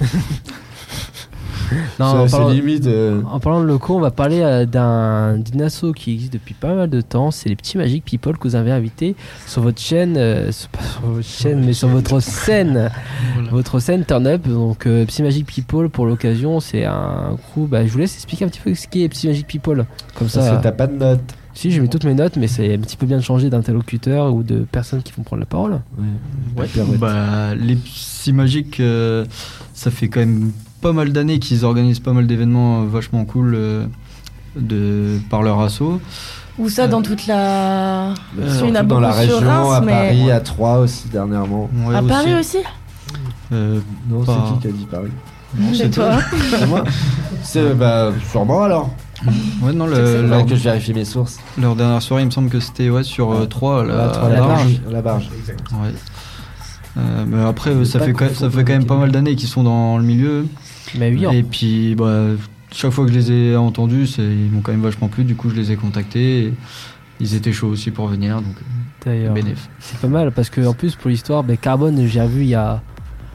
Non, c'est limite. En parlant de locaux, on va parler d'une asso qui existe depuis pas mal de temps. C'est les Petits Magic People que vous avez invités sur votre chaîne, pas sur votre chaîne, mais sur votre scène, votre scène Turn Up. Donc Petits Magic People pour l'occasion, c'est un groupe. Je vous laisse expliquer un petit peu ce qu'est Petits Magic People. Comme ça. Parce que t'as pas de notes. Si, j'ai mis toutes mes notes, mais c'est un petit peu bien de changer d'interlocuteur ou de personnes qui vont prendre la parole. Les Petits Magic, ça fait quand même pas mal d'années qu'ils organisent pas mal d'événements vachement cool par leur asso. Où ça, dans toute la... dans la région, à Paris, à Troyes aussi dernièrement. À Paris aussi Non, c'est qui a dit Paris? C'est toi. C'est moi. C'est sûrement alors. Ouais, non, que je vérifie mes sources. Leur dernière soirée, il me semble que c'était sur 3 la barge. Ouais. Mais après, ça fait quand même pas mal d'années qu'ils sont dans le milieu. Mais oui. Et puis, chaque fois que je les ai entendus, ils m'ont quand même vachement plu. Du coup, je les ai contactés. Et ils étaient chauds aussi pour venir. Donc, d'ailleurs, bénéf. C'est pas mal parce que en plus, pour l'histoire, Carbone, j'ai vu il y a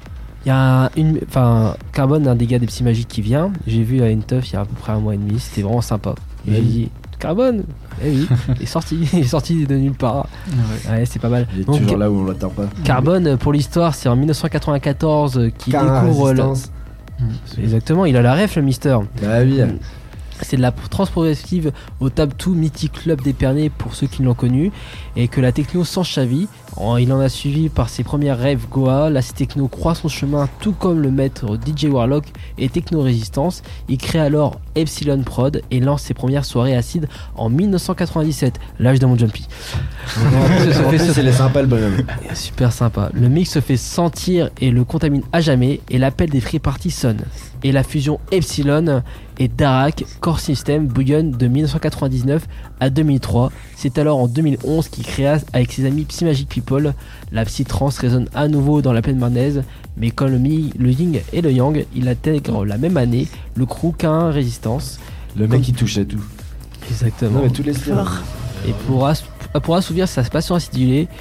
Carbone, un des gars des Petits Magiques qui vient. J'ai vu à une teuf il y a à peu près 1 mois et demi. C'était vraiment sympa. Et j'ai dit Carbone, oui, il est sorti de nulle part. Ouais, c'est pas mal. Il est toujours là où on l'attend pas. Carbone, pour l'histoire, c'est en 1994 qu'il découvre Exactement, il a la ref, le Mister. Bah oui. C'est de la trance progressive au Tab 2, mythique club d'Épernay pour ceux qui l'ont connu, et que la techno sans chavie. Il en a suivi par ses premières rêves Goa. La techno croit son chemin tout comme le maître DJ Warlock et Techno Résistance. Il crée alors Epsilon Prod et lance ses premières soirées acides en 1997, l'âge de mon Jumpy. C'est les sympas le bonhomme. Super sympa. Le mix se fait sentir et le contamine à jamais, et l'appel des free parties sonne. Et la fusion Epsilon et Darak Core System bouillonne de 1999 à 2003. C'est alors en 2011 qu'il créa avec ses amis Psy Magic People. La psy-trance résonne à nouveau dans la plaine marnaise, mais comme le yin et le yang, il intègre la même année le crew K1 Résistance. Le mec qui touche à tout. Exactement. Non, mais tous les styles. Et pour assouvir sa passion acidulée,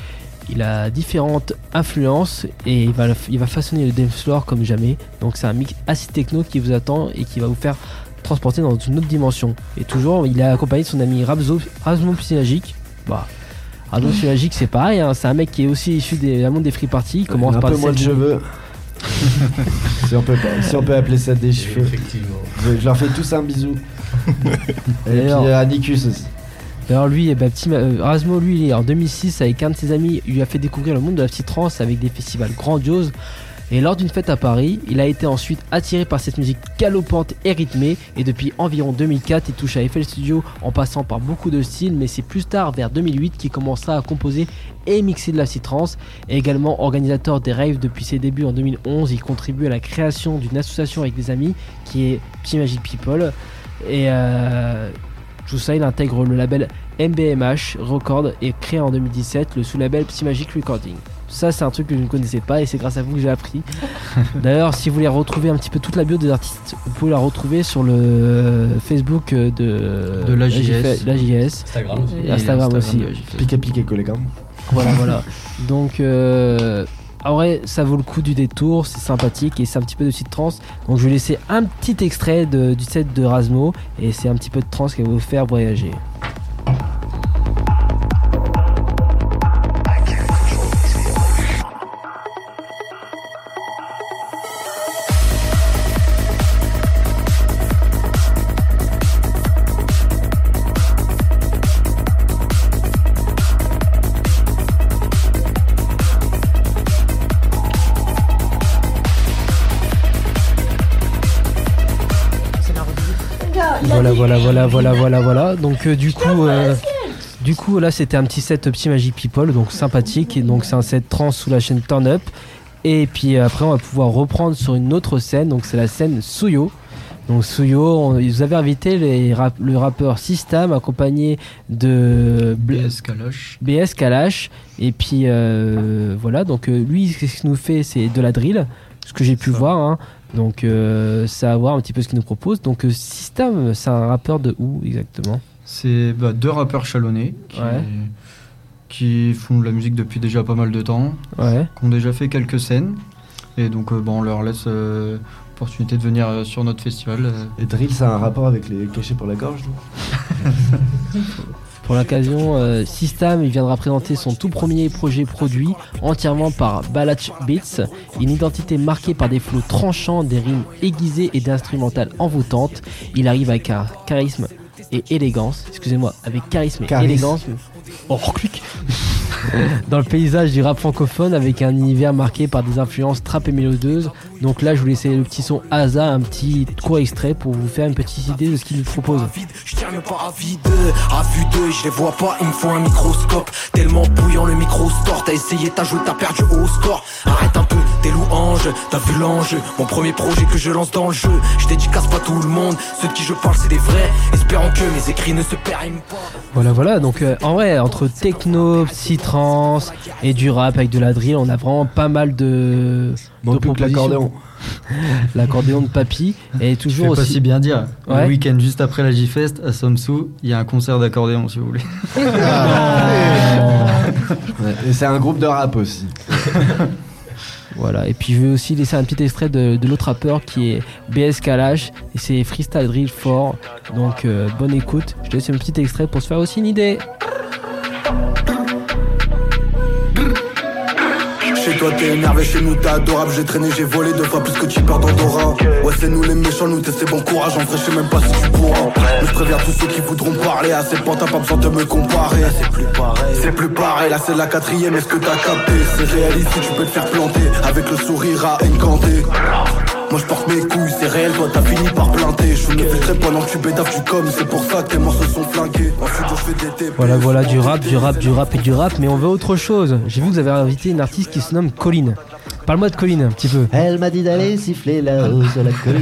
il a différentes influences et il va façonner le dance floor comme jamais. Donc c'est un mix acid techno qui vous attend et qui va vous faire transporter dans une autre dimension. Et toujours, il est accompagné de son ami Razmo Psymagique. Razmo Psymagique, c'est pareil, hein, c'est un mec qui est aussi issu d'un monde des free parties. Il commence un par peu moins de cheveux. si on peut appeler ça des cheveux. Effectivement. Je leur fais tous un bisou. Et puis Annicus aussi. Alors lui, Razmo, lui, en 2006, avec un de ses amis, il lui a fait découvrir le monde de la psytrance avec des festivals grandioses. Et lors d'une fête à Paris, il a été ensuite attiré par cette musique galopante et rythmée. Et depuis environ 2004, il touche à FL Studio en passant par beaucoup de styles. Mais c'est plus tard, vers 2008, qu'il commencera à composer et mixer de la psytrance. Et également organisateur des raves depuis ses débuts en 2011, il contribue à la création d'une association avec des amis qui est Psymagic People. Et tout ça, il intègre le label MBMH Record et crée en 2017 le sous-label Psymagic Recording. Ça, c'est un truc que je ne connaissais pas et c'est grâce à vous que j'ai appris. D'ailleurs, si vous voulez retrouver un petit peu toute la bio des artistes, vous pouvez la retrouver sur le Facebook de l'AJS. Instagram aussi. Pique Collecam. Voilà. Donc, en vrai, ça vaut le coup du détour, c'est sympathique et c'est un petit peu de petite trance. Donc, je vais laisser un petit extrait du set de Razmo et c'est un petit peu de trance qui va vous faire voyager. Voilà. Donc du coup là c'était un petit set Psymagic People, donc sympathique. Et donc c'est un set trance sous la chaîne Turn Up. Et puis après on va pouvoir reprendre sur une autre scène. Donc c'est la scène Suyo. Donc Suyo, ils avaient invité le rappeur Systam accompagné de BS Kalash. Et puis voilà. Donc lui ce qu'il nous fait c'est de la drill, ce que j'ai pu voir. Hein. Donc c'est à voir un petit peu ce qu'il nous propose. Donc Systam, c'est un rappeur de où exactement ? C'est deux rappeurs chalonnais qui font de la musique depuis déjà pas mal de temps, qui ont déjà fait quelques scènes. Et donc on leur laisse l'opportunité de venir sur notre festival. Et drill, ça a un rapport avec les cachets pour la gorge, non ? Pour l'occasion, Systam il viendra présenter son tout premier projet produit entièrement par Balach Beats, une identité marquée par des flows tranchants, des rimes aiguisées et d'instrumentales envoûtantes. Il arrive avec un charisme et élégance, élégance. Clic. Dans le paysage du rap francophone avec un univers marqué par des influences trap et mélodieuses. Donc là je vous laisse le petit son Asa, un petit court extrait pour vous faire une petite idée de ce qu'il nous propose. Je tiens même pas à vue d'eux, je les vois pas, il me faut un microscope. Tellement bouillant le micro store, t'as essayé, t'as joué, t'as perdu au score. Arrête un peu tes louanges, t'as vu l'enjeu. Mon premier projet que je lance dans le jeu, je dédicace pas tout le monde, ceux de qui je parle c'est des vrais. Espérons que mes écrits ne se perdent pas. Voilà, donc en vrai entre techno, psytrance et du rap avec de la drill, on a vraiment pas mal de l'accordéon. L'accordéon de papy et toujours je aussi. Pas si bien dire. Le week-end juste après la J-Fest à Somsou, il y a un concert d'accordéon si vous voulez. Et c'est un groupe de rap aussi. Voilà, et puis je vais aussi laisser un petit extrait de l'autre rappeur qui est BS Kalash et c'est Freestyle Drill Fort. Donc bonne écoute, je te laisse un petit extrait pour se faire aussi une idée. Chez toi t'es énervé, chez nous t'es adorable. J'ai traîné, j'ai volé 2 fois plus que tu peurs d'Andorra. Ouais c'est nous les méchants, nous t'es bon courage. En vrai je sais même pas si tu pourras. Mais je préviens tous ceux qui voudront parler. À ces points t'as pas besoin de me comparer. C'est plus pareil, là c'est la 4ème. Est-ce que t'as capté? C'est réaliste si tu peux te faire planter. Avec le sourire à Nkanté. Moi je porte mes couilles, c'est réel, toi t'as fini par planter. Je me filtrais pendant que tu bédaves du com. C'est pour ça que tes morceaux sont flanqués. En studio je fais des TP. Voilà, du rap. Mais on veut autre chose. J'ai vu que vous avez invité une artiste qui se nomme Colline. Parle-moi de Colline un petit peu. Elle m'a dit d'aller siffler là-haut sur la colline.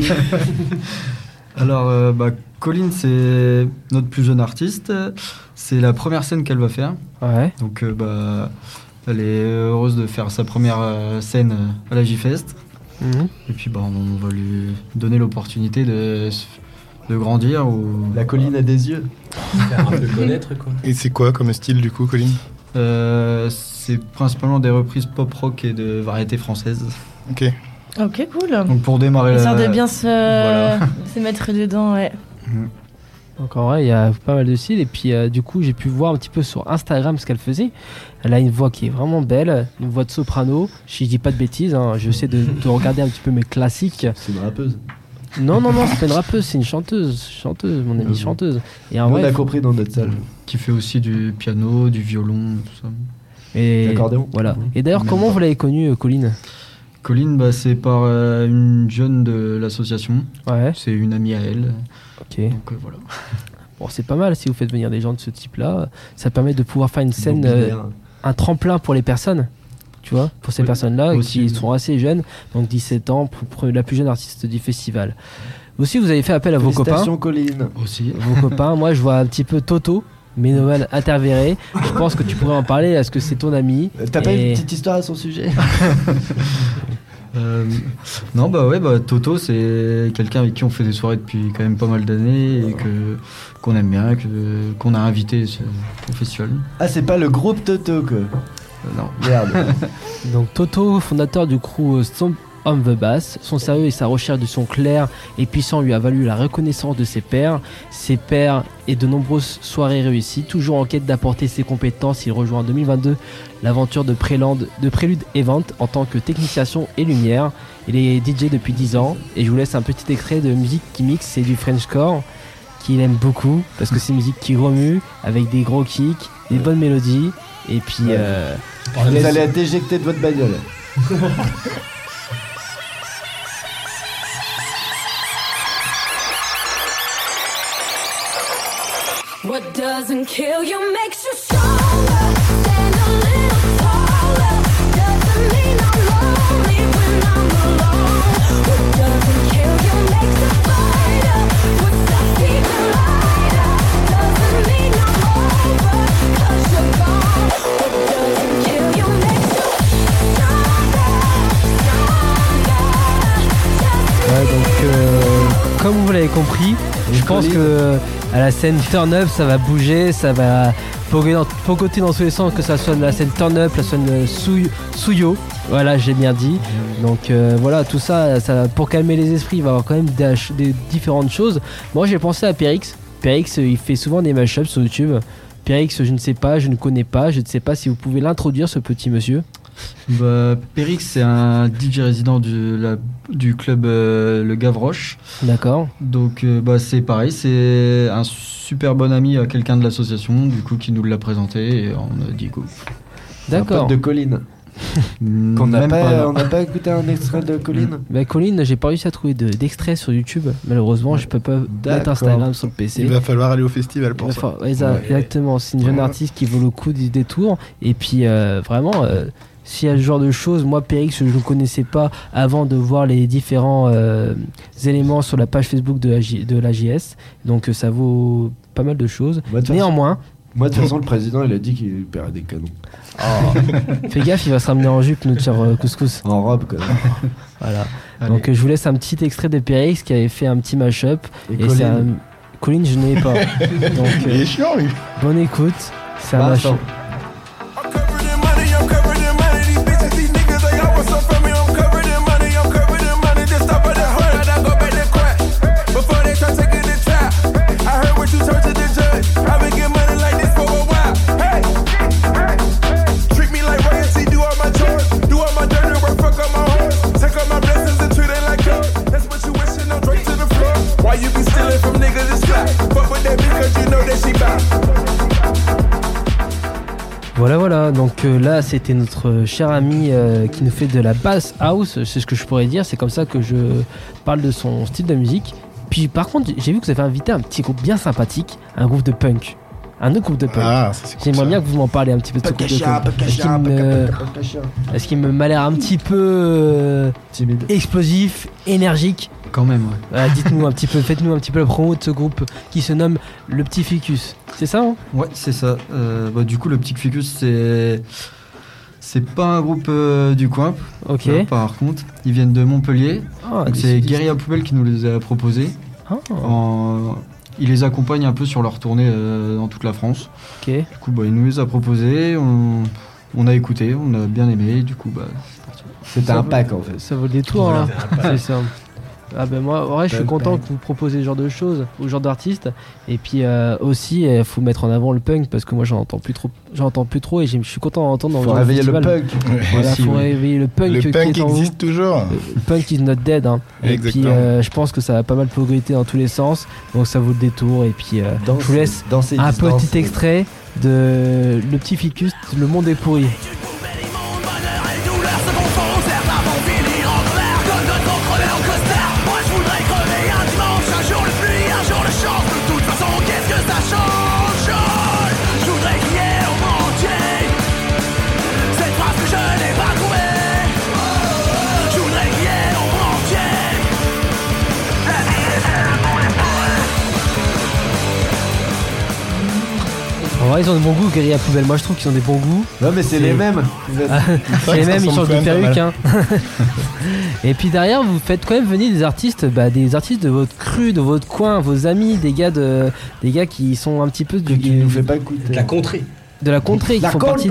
Alors Colline c'est notre plus jeune artiste. C'est la première scène qu'elle va faire. Ouais. Donc elle est heureuse de faire sa première scène à la J-Fest. Et puis on va lui donner l'opportunité de grandir. La colline a des yeux. Faire un peu connaître quoi. Et c'est quoi comme style du coup, Colline? c'est principalement des reprises pop-rock et de variétés françaises. Ok. Ok, cool. Donc pour démarrer Histoire de bien se mettre dedans, ouais. Donc en vrai, il y a pas mal de styles. Et puis du coup, j'ai pu voir un petit peu sur Instagram ce qu'elle faisait. Elle a une voix qui est vraiment belle, une voix de soprano. Si je dis pas de bêtises, hein, j'essaie de regarder un petit peu mes classiques. C'est une rappeuse. Non, c'est pas une rappeuse, c'est une chanteuse, mon amie chanteuse. Et en on vrai, a compris dans notre salle. Qui fait aussi du piano, du violon, tout ça. Et l'accordéon. Voilà. Et d'ailleurs, comment vous l'avez connue, Colline? Colline, c'est par une jeune de l'association. Ouais. C'est une amie à elle. Ok. Donc voilà. Bon, c'est pas mal si vous faites venir des gens de ce type-là. Ça permet de pouvoir faire une scène, un tremplin pour les personnes. Tu vois, pour ces personnes-là qui sont assez jeunes, donc 17 ans, pour la plus jeune artiste du festival. Aussi, vous avez fait appel à vos copains. Félicitations, Colline. Aussi. Vos copains. Moi, je vois un petit peu Toto, Ménoman intervéré. Je pense que tu pourrais en parler. Est-ce que c'est ton ami? T'as pas une petite histoire à son sujet? Non, Toto, c'est quelqu'un avec qui on fait des soirées depuis quand même pas mal d'années et qu'on aime bien, qu'on a invité au festival. Ah, c'est pas le groupe Toto, quoi. Non. Merde. Donc Toto, fondateur du crew Stomp on the Bass, son sérieux et sa recherche de son clair et puissant lui a valu la reconnaissance de ses pairs et de nombreuses soirées réussies. Toujours en quête d'apporter ses compétences, il rejoint en 2022 l'aventure de Prélude Event en tant que technicien son et lumière. Il est DJ depuis 10 ans et je vous laisse un petit extrait de musique qui mixe, c'est du Frenchcore qu'il aime beaucoup parce que c'est une musique qui remue avec des gros kicks, des bonnes mélodies et puis vous allez être éjecté de votre bagnole. What doesn't kill you makes you stronger. Stand a little taller. Doesn't mean I'm lonely when I'm alone. What doesn't kill you makes a fighter. Puts us even lighter. Doesn't mean I'm over, 'cause you're gone. What doesn't kill you makes you stronger, stronger. Ouais, donc comme vous l'avez compris, je pense que à la scène turn up ça va bouger, ça va pogoter dans tous les sens, que ça soit la scène turn up, la scène souyo, voilà, j'ai bien dit. Donc voilà, tout ça pour calmer les esprits, il va y avoir quand même des différentes choses. Moi j'ai pensé à Périx, il fait souvent des mashups sur YouTube. Périx, je ne sais pas, je ne connais pas, je ne sais pas si vous pouvez l'introduire, ce petit monsieur. Périx, c'est un DJ résident du club Le Gavroche. D'accord. Donc c'est pareil, c'est un super bon ami à quelqu'un de l'association, du coup qui nous l'a présenté et on a dit go. D'accord. Un pote de Colline. On n'a pas écouté un extrait de Colline. Colline, j'ai pas réussi à trouver d'extrait sur YouTube. Malheureusement, je peux pas mettre Instagram sur le PC. Il va falloir aller au festival pour ça. Exactement, c'est une jeune artiste qui vaut le coup du détour. Et puis vraiment, s'il y a ce genre de choses, moi Périx, je ne connaissais pas avant de voir les différents éléments sur la page Facebook de la JS. Donc ça vaut pas mal de choses. Néanmoins, moi de toute façon le président il a dit qu'il paierait des canons. Oh. Fais gaffe, il va se ramener en jupe notre cher couscous. En robe quoi. Voilà. Allez. Donc je vous laisse un petit extrait de Périx qui avait fait un petit mashup. Et c'est Colline, je n'ai pas. Donc il est chiant lui. Bonne écoute, c'est un mashup. Voilà, donc là c'était notre cher ami qui nous fait de la bass house, c'est ce que je pourrais dire, c'est comme ça que je parle de son style de musique. Puis par contre j'ai vu que vous avez invité un petit groupe bien sympathique, un groupe de punk. Un autre groupe de punk. Ah, ça, c'est cool. J'aimerais bien que vous m'en parlez un petit peu de ce groupe de punk. Est-ce qu'il m'a l'air un petit peu explosif, énergique? Quand même, ouais. Voilà, dites-nous un petit peu, faites-nous un petit peu la promo de ce groupe qui se nomme Le Petit Ficus. C'est ça, hein? Ouais, c'est ça. Du coup, Le Petit Ficus, c'est pas un groupe du coin. Ok. Par contre, ils viennent de Montpellier. Donc c'est Guérilla Poubelle qui nous les a proposés. Il les accompagne un peu sur leur tournée dans toute la France. Ok. Du coup, il nous les a proposés. on a écouté, on a bien aimé, du coup, C'était un pack en fait. Ça vaut le détour, hein. C'est ça. Ah ben moi, ouais, je suis content que vous proposez ce genre de choses, ou ce genre d'artistes. Et puis aussi, il faut mettre en avant le punk parce que moi, j'en entends plus trop et je suis content d'entendre. Faut réveiller le punk. Voilà, faut réveiller le punk. Le punk existe toujours. Le punk is not dead. Hein. Et puis, je pense que ça a pas mal progressé dans tous les sens, donc ça vaut le détour. Et puis, je vous laisse un petit extrait de Le Petit Ficus, Le Monde est pourri. En vrai, ils ont de bons goûts, Guérilla Poubelle. Moi, je trouve qu'ils ont des bons goûts. Non, mais c'est les mêmes. C'est les mêmes, ils changent de perruque. Hein. Et puis derrière, vous faites quand même venir des artistes de votre cru, de votre coin, vos amis, des gars qui sont un petit peu qui nous fait pas écouter. La contrée. De la contrée, qui font partie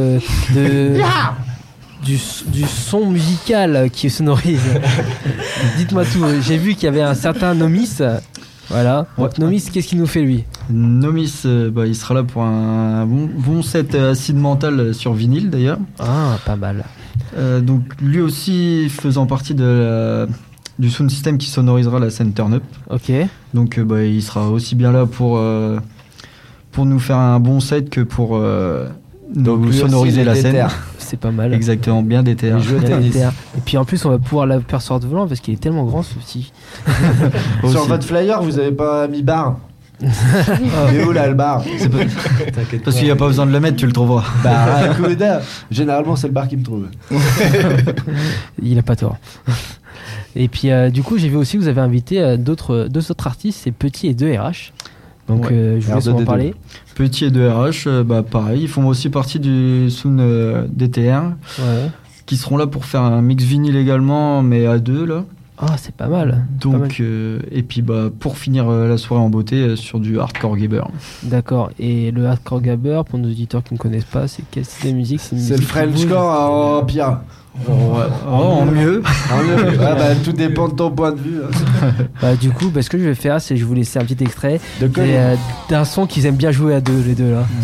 du son musical qui sonorise. Dites-moi tout. J'ai vu qu'il y avait un certain Nomis. Voilà. Donc Nomis, qu'est-ce qu'il nous fait lui? Nomis, il sera là pour un bon set acide mental sur vinyle d'ailleurs. Ah, pas mal. Donc lui aussi faisant partie du sound system qui sonorisera la scène Turn Up. Ok. Donc il sera aussi bien là pour nous faire un bon set que pour nous sonoriser la scène. C'est pas mal. Exactement, bien DTR. Et puis en plus, on va pouvoir l'apercevoir de volant parce qu'il est tellement grand ce petit. Sur votre flyer, vous avez pas mis bar. Il est où là le bar? Parce qu'il n'y a pas besoin de le mettre, tu le trouveras. Généralement, c'est le bar qui me trouve. Il a pas tort. Et puis du coup, j'ai vu aussi que vous avez invité deux autres artistes, c'est Petit et 2RH. Donc je vous laisse en parler. Petit et 2RH, pareil, ils font aussi partie du Sound DTR, qui seront là pour faire un mix vinyle également, mais à deux là. Ah, c'est pas mal. Donc, et puis pour finir la soirée en beauté sur du hardcore gabber. D'accord. Et le hardcore gabber, pour nos auditeurs qui ne connaissent pas, c'est quel style de musique? C'est le Frenchcore en pire. En mieux. Tout dépend de ton point de vue. Du coup, ce que je vais faire, c'est que je vais vous laisser un petit extrait d'un son qu'ils aiment bien jouer à deux, les deux là.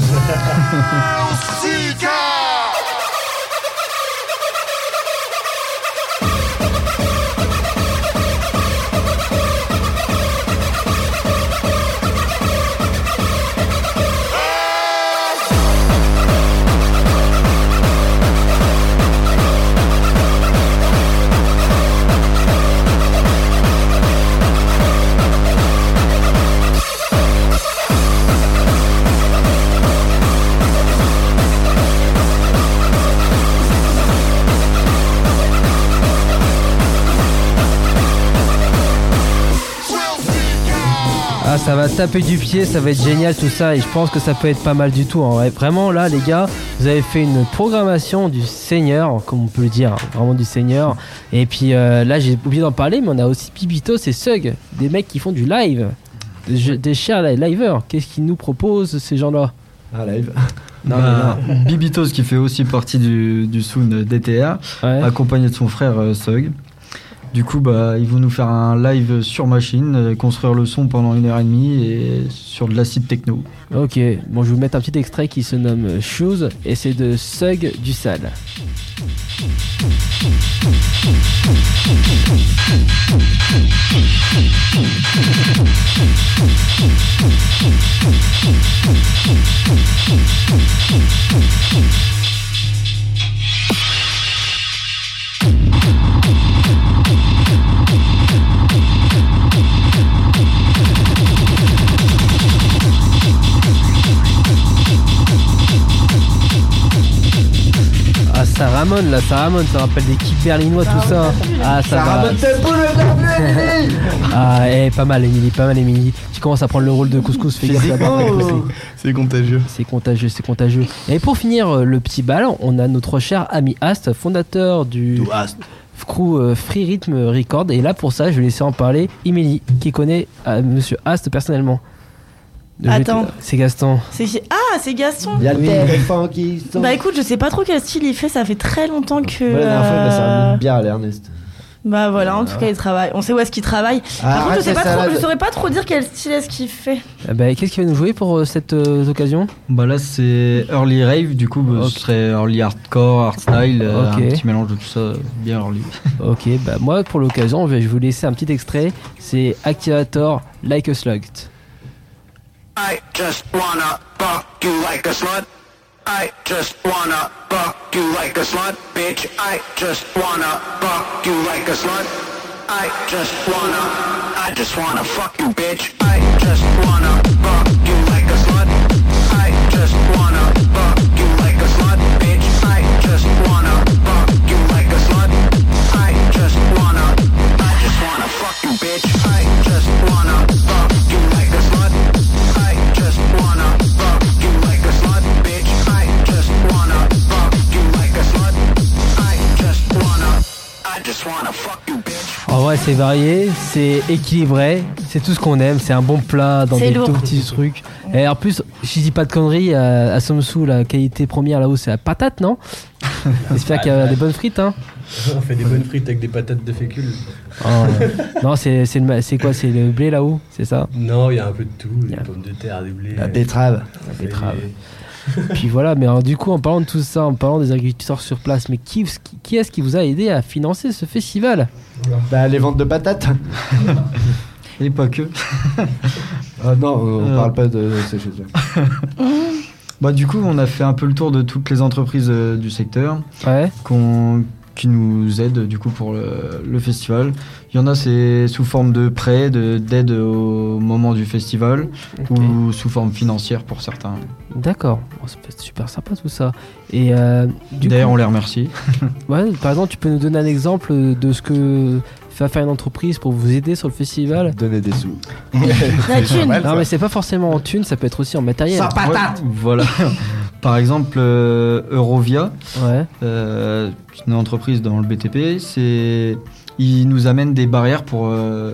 Ça va taper du pied, ça va être génial tout ça et je pense que ça peut être pas mal du tout en vrai. Vraiment là les gars, vous avez fait une programmation du Seigneur, comme on peut le dire, vraiment du Seigneur. Et puis là j'ai oublié d'en parler, mais on a aussi Bibitos et Sug, des mecs qui font du live, des chers liveurs. Qu'est-ce qu'ils nous proposent ces gens-là? Un live. Bibitos qui fait aussi partie du Sound DTR, accompagné de son frère Sug. Du coup, ils vont nous faire un live sur machine, construire le son pendant 1h30 et sur de l'acide techno. Ok, bon, je vais vous mettre un petit extrait qui se nomme Shoes et c'est de Sug du Sale. Ah, ça ramone là, ça ramone, ça rappelle des kicks berlinois, tout ça. Ah, ça ramone pas mal Emily. Tu commences à prendre le rôle de couscous, fais gaffe là-bas. C'est contagieux. C'est contagieux. Et pour finir le petit bal, on a notre cher ami Ast, fondateur du crew Free Rhythm Record. Et là pour ça, je vais laisser en parler Emily, qui connaît Monsieur Ast personnellement. Attends. C'est Gaston. C'est Gaston. Il y a le téléphone qui sonne. Bah écoute, je sais pas trop quel style il fait, ça fait très longtemps que... Moi, la dernière fois, il m'a servi une bière à l'Ernest. Bah voilà, en tout cas il travaille. On sait où est-ce qu'il travaille. Par contre, je saurais pas trop dire quel style est-ce qu'il fait. Bah, qu'est-ce qu'il va nous jouer pour cette occasion? Bah là c'est early rave, du coup ce serait early hardcore, hardstyle, un petit mélange de tout ça, bien early. Ok, bah moi pour l'occasion je vais vous laisser un petit extrait, c'est Activator Like a Slug. I just wanna fuck you like a slut. I just wanna fuck you like a slut, bitch. I just wanna fuck you like a slut. I just wanna fuck you, bitch. I just wanna fuck you like a slut. I just wanna fuck you like a slut, bitch. I just wanna fuck you like a slut. I just wanna fuck you, bitch. I just wanna fuck you like a slut. I just wanna fuck you like a slut, bitch. I just wanna fuck you like a slut. I just wanna fuck you, bitch. En vrai c'est varié, c'est équilibré, c'est tout ce qu'on aime, c'est un bon plat dans des tout petits trucs. Et en plus, je dis pas de conneries, à Somsou la qualité première là-haut c'est la patate, non? J'espère qu'il y a des bonnes frites, hein. On fait des bonnes frites avec des patates de fécule. Non, c'est quoi? C'est le blé là-haut, c'est ça? Non, il y a un peu de tout, des pommes de terre, des blés. La betterave. Puis voilà, mais alors, du coup, en parlant de tout ça, en parlant des agriculteurs sur place, mais qui est-ce qui vous a aidé à financer ce festival? Bah, les ventes de patates. Et pas que. Non, on parle pas de ces choses-là. Bah du coup, on a fait un peu le tour de toutes les entreprises du secteur ouais. Qui nous aident du coup pour le festival. Il y en a, c'est sous forme de prêt, d'aide au moment du festival, okay. Ou sous forme financière pour certains. D'accord, ça peut être super sympa tout ça. Et d'ailleurs, on les remercie. Ouais, par exemple, tu peux nous donner un exemple de ce que va faire une entreprise pour vous aider sur le festival? Donner des sous. La thune. Non, mais c'est pas forcément en thune, ça peut être aussi en matériel. Sans patate. Ouais, voilà. Par exemple, Eurovia, ouais. Une entreprise dans le BTP, ils nous amènent des barrières pour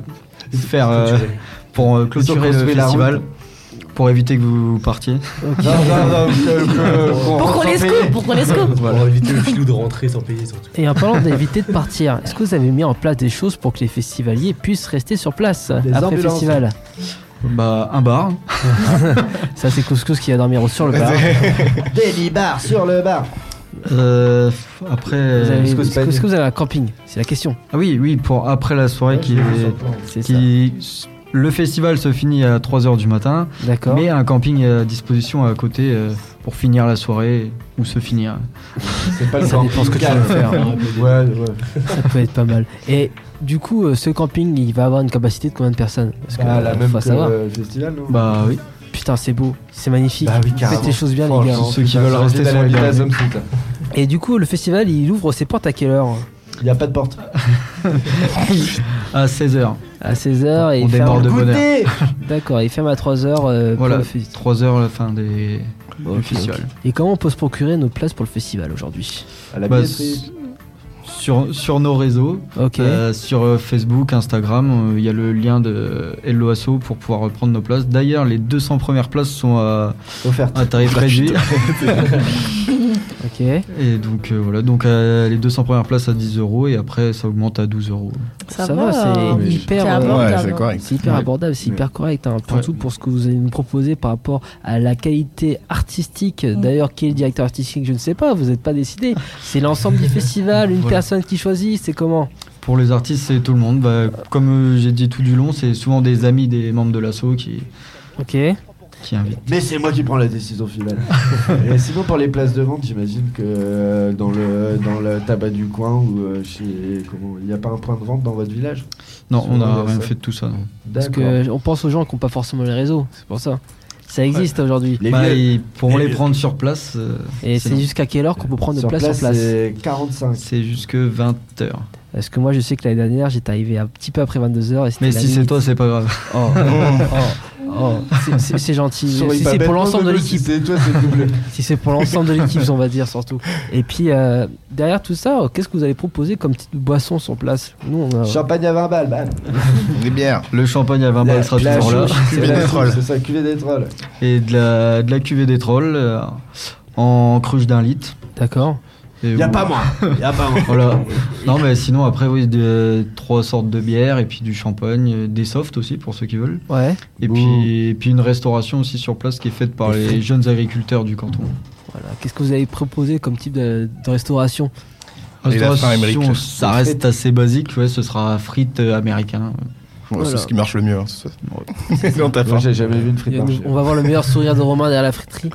clôturer le festival. Pour éviter que vous partiez. Okay. Pour qu'on les scope. Voilà. Pour éviter le filou de rentrer sans payer surtout. Et en parlant d'éviter de partir, est-ce que vous avez mis en place des choses pour que les festivaliers puissent rester sur place après le festival? Bah, un bar. Ça, c'est Couscous qui va dormir sur le bar. Daily bar sur le bar. Après, est-ce que vous avez un camping? C'est la question. Ah oui, pour après la soirée le festival se finit à 3h du matin. D'accord. Mais un camping est à disposition à côté pour finir la soirée ou se finir. C'est pas le ça dépend ce que tu veux faire. Ouais. Ça peut être pas mal. Et du coup, ce camping, il va avoir une capacité de combien de personnes? Parce que la même faut que savoir. le festival, non? Bah oui. Putain, c'est beau, c'est magnifique. Bah oui, faites les choses bien, les gars. Ceux qui veulent rester sur les gars. Et du coup, le festival, il ouvre ses portes à quelle heure? Il n'y a pas de porte. À 16h. À 16h et on déborde de bonheur. D'accord, il ferme à 3h. Voilà, 3h la fin du festival. Et comment on peut se procurer nos places pour le festival aujourd'hui? À la billetterie. Sur nos réseaux, okay. Sur Facebook, Instagram, il y a le lien de Hello Asso pour pouvoir prendre nos places. D'ailleurs, les 200 premières places sont offertes à tarif réduit. Ok. Et donc voilà, donc les 200 premières places à 10 € et après ça augmente à 12 €. Ça va, c'est hyper abordable. C'est correct. C'est hyper abordable, c'est hyper correct. Hein, surtout pour ce que vous allez nous proposer par rapport à la qualité artistique. D'ailleurs, qui est le directeur artistique, je ne sais pas, vous n'êtes pas décidé. C'est l'ensemble du festival, une personne qui choisit, c'est comment? Pour les artistes, c'est tout le monde. Bah, comme j'ai dit tout du long, c'est souvent des amis des membres de l'asso qui invitent. Mais c'est moi qui prends la décision finale. Et sinon, pour les places de vente, j'imagine que dans le tabac du coin ou il n'y a pas un point de vente dans votre village? Non, on n'a rien fait de tout ça. Non. Parce qu'on pense aux gens qui n'ont pas forcément les réseaux, c'est pour ça. Ça existe aujourd'hui. Ils pourront les prendre sur place. Et c'est jusqu'à quelle heure qu'on peut prendre nos places sur place? C'est 45. C'est jusque 20h. Parce que moi, je sais que l'année dernière, j'étais arrivé un petit peu après 22h. Mais si c'est toi, c'est pas grave. Oh, c'est gentil. Souris Si pas c'est pour bêtement, l'ensemble de Dodo, l'équipe. Si c'est toi, c'est double. Si c'est pour l'ensemble de l'équipe, on va dire surtout. Et puis derrière tout ça, qu'est-ce que vous allez proposer comme petite boisson sur place? Nous, on a... Champagne à 20 balles, bam. Des bières. Le champagne à 20 balles sera toujours là. Cuvée des des trolls. C'est ça, cuvée des trolls. Et de la cuvée des trolls en cruche d'1 litre. D'accord. Y a pas moins. Voilà. Non, mais sinon, après, oui, 3 sortes de bières et puis du champagne, des softs aussi pour ceux qui veulent. Ouais. Et puis une restauration aussi sur place qui est faite par les jeunes agriculteurs du canton. Voilà. Qu'est-ce que vous avez proposé comme type de restauration? Et la fin, Restauration, Émeric. ça reste assez basique, ouais, ce sera frites américains. Ouais, Voilà. C'est ce qui marche le mieux. Hein, c'est dans ta Moi, fin. j'ai jamais vu une frite marcher. On va voir le meilleur sourire de Romain derrière la friterie.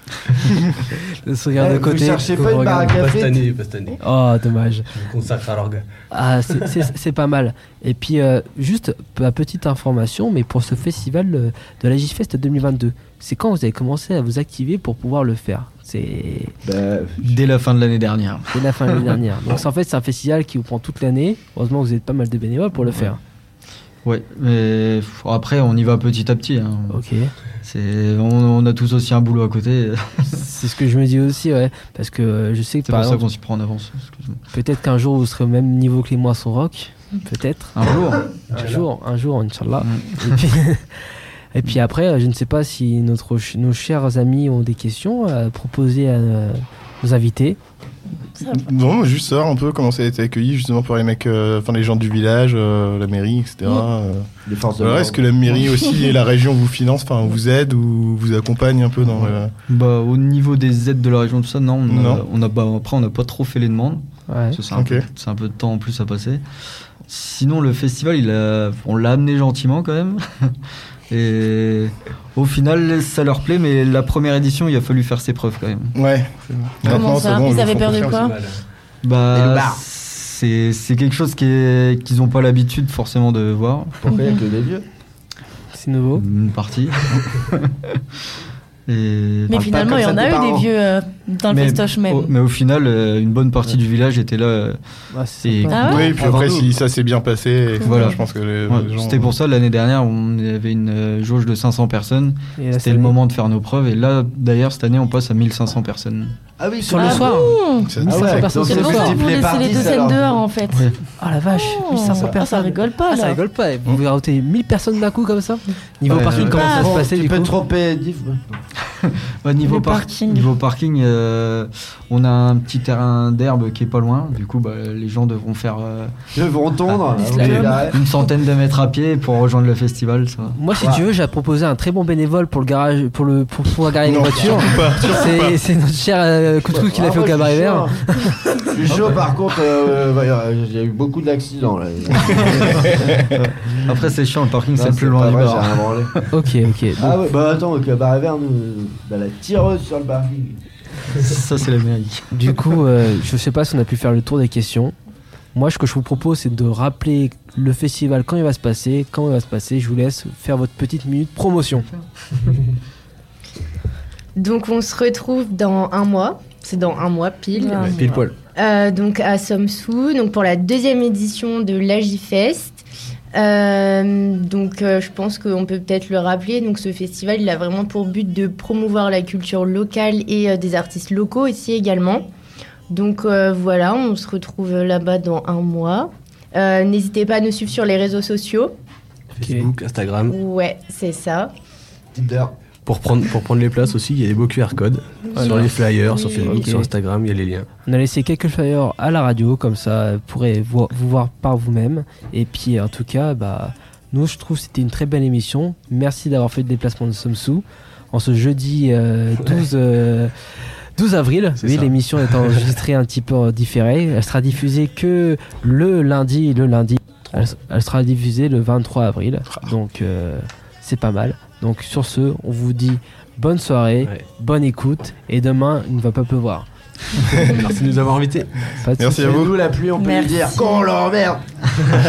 Le sourire de Vous côté. cherchez qu'on pas une regarde. baraque à Pas cette frites année, pas cette année. Oh, dommage. Je me consacre à l'orgue. Ah, c'est pas mal. Et puis, juste la petite information, mais pour ce festival de la J-Fest 2022, c'est quand vous avez commencé à vous activer pour pouvoir le faire? C'est Dès la fin de l'année dernière. dès la fin de l'année dernière. Donc, en fait, c'est un festival qui vous prend toute l'année. Heureusement que vous êtes pas mal de bénévoles pour le faire. Ouais, mais après, on y va petit à petit. Hein. Ok. On a tous aussi un boulot à côté. C'est ce que je me dis aussi, ouais. Parce que je sais que C'est par pour ça exemple, qu'on s'y prend en avance. Excuse-moi. peut-être qu'un jour vous serez au même niveau que les Moissons Rock. Peut-être. Un jour, Inch'Allah. Et puis après, je ne sais pas si nos chers amis ont des questions à proposer à nos invités. Non, moi, juste savoir un peu comment ça a été accueilli justement par les mecs, enfin les gens du village, la mairie, etc. Les forces de Voilà, l'ordre. est-ce que la mairie aussi et la région vous financent, enfin vous aident ou vous accompagnent un peu dans le... Bah, au niveau des aides de la région, tout ça, non. Non. Après, on n'a pas trop fait les demandes. Ouais. Parce que c'est Ok. c'est un peu de temps en plus à passer. Sinon, le festival, on l'a amené gentiment quand même. Et au final, ça leur plaît, mais la première édition, il a fallu faire ses preuves quand même. Ouais. Comment ça? c'est bon, Ils vous avaient font peur de confiance. quoi? Bah, Et le bar. c'est quelque chose qu'ils n'ont pas l'habitude forcément de voir. Pourquoi il y a que des vieux? C'est nouveau. Une partie. Et... Mais Parle finalement, pas il y comme en ça a de tes eu des parents. vieux dans le festoche même. mais au final, une bonne partie du village était là. Ah, c'est Et- sympa. Ah ouais. Oui, et puis Avant après, nous. si ça s'est bien passé, Voilà. je pense que les Ouais, gens... C'était pour ça, l'année dernière, on avait une jauge de 500 personnes. Et là, C'était ça le va. moment de faire nos preuves. Et là, d'ailleurs, cette année, on passe à 1500 personnes. Ah oui, Sur le Ah soir. bon? Ça- Ah ouais, personnes donc sur C'est le pour soir. ça que vous multiplié par laissez les 10, deux scènes alors. dehors en fait. Ouais. Ah la vache, 1500 Ah, personnes. ça rigole pas Ah, ça là. rigole pas. Vous pouvez rajouter 1000 personnes d'un coup comme ça. Niveau Ouais, parking, ouais. comment ça se Bon, passait tu du peux coup? te tromper, Div. Ouais, niveau Le parking. Niveau parking, on a un petit terrain d'herbe qui est pas loin. Du coup, bah, les gens devront faire Ils vont tondre. Ah, avant slalom. qu'il arrête. une centaine de mètres à pied pour rejoindre le festival. Ça. Moi, si Ouais. tu veux, j'ai proposé un très bon bénévole pour le garage, pour pouvoir garer les Non, voitures. surtout pas, surtout pas. C'est notre cher Couscous qui l'a Ah, fait au moi, je cabaret suis vert. chaud, hein. Je suis chaud, par contre, il y a eu beaucoup d'accidents là. Après, c'est chiant, le parking, Non, c'est le plus loin pas du vrai, bar. j'ai rien branlé. Ok. Ah ouais, bah attends, au cabaret vert, nous, bah, la tireuse sur le parking. Ça, c'est la mairie. Du coup, je sais pas si on a pu faire le tour des questions. Moi, ce que je vous propose, c'est de rappeler le festival quand il va se passer, quand il va se passer. Je vous laisse faire votre petite minute promotion. Donc on se retrouve dans un mois. C'est dans un mois pile. Ouais. Pile poil. Donc à Somsou, donc pour la 2e édition de l'Agifest. Je pense qu'on peut peut-être le rappeler. Donc ce festival, il a vraiment pour but de promouvoir la culture locale et des artistes locaux ici également. Donc voilà, on se retrouve là-bas dans un mois. N'hésitez pas à nous suivre sur les réseaux sociaux. Facebook, Instagram. Ouais, c'est ça. Tinder. Pour prendre les places aussi, il y a des beaux QR codes sur les flyers, sur Facebook, Ok. sur Instagram, il y a les liens. On a laissé quelques flyers à la radio, comme ça, vous pourrez vous voir par vous-même. Et puis, en tout cas, nous, je trouve que c'était une très belle émission. Merci d'avoir fait le déplacement de Somsou en ce jeudi 12 avril. C'est Oui, ça. l'émission est enregistrée un petit peu différée. Elle sera diffusée que le lundi. Elle sera diffusée le 23 avril. Donc, c'est pas mal. Donc, sur ce, on vous dit bonne soirée, Ouais. bonne écoute. Et demain, il ne va pas pleuvoir. Merci de nous avoir invités. Pas de Merci soucis. à vous. Nous, la pluie, on peut lui Merci. dire qu'on l'emmerde.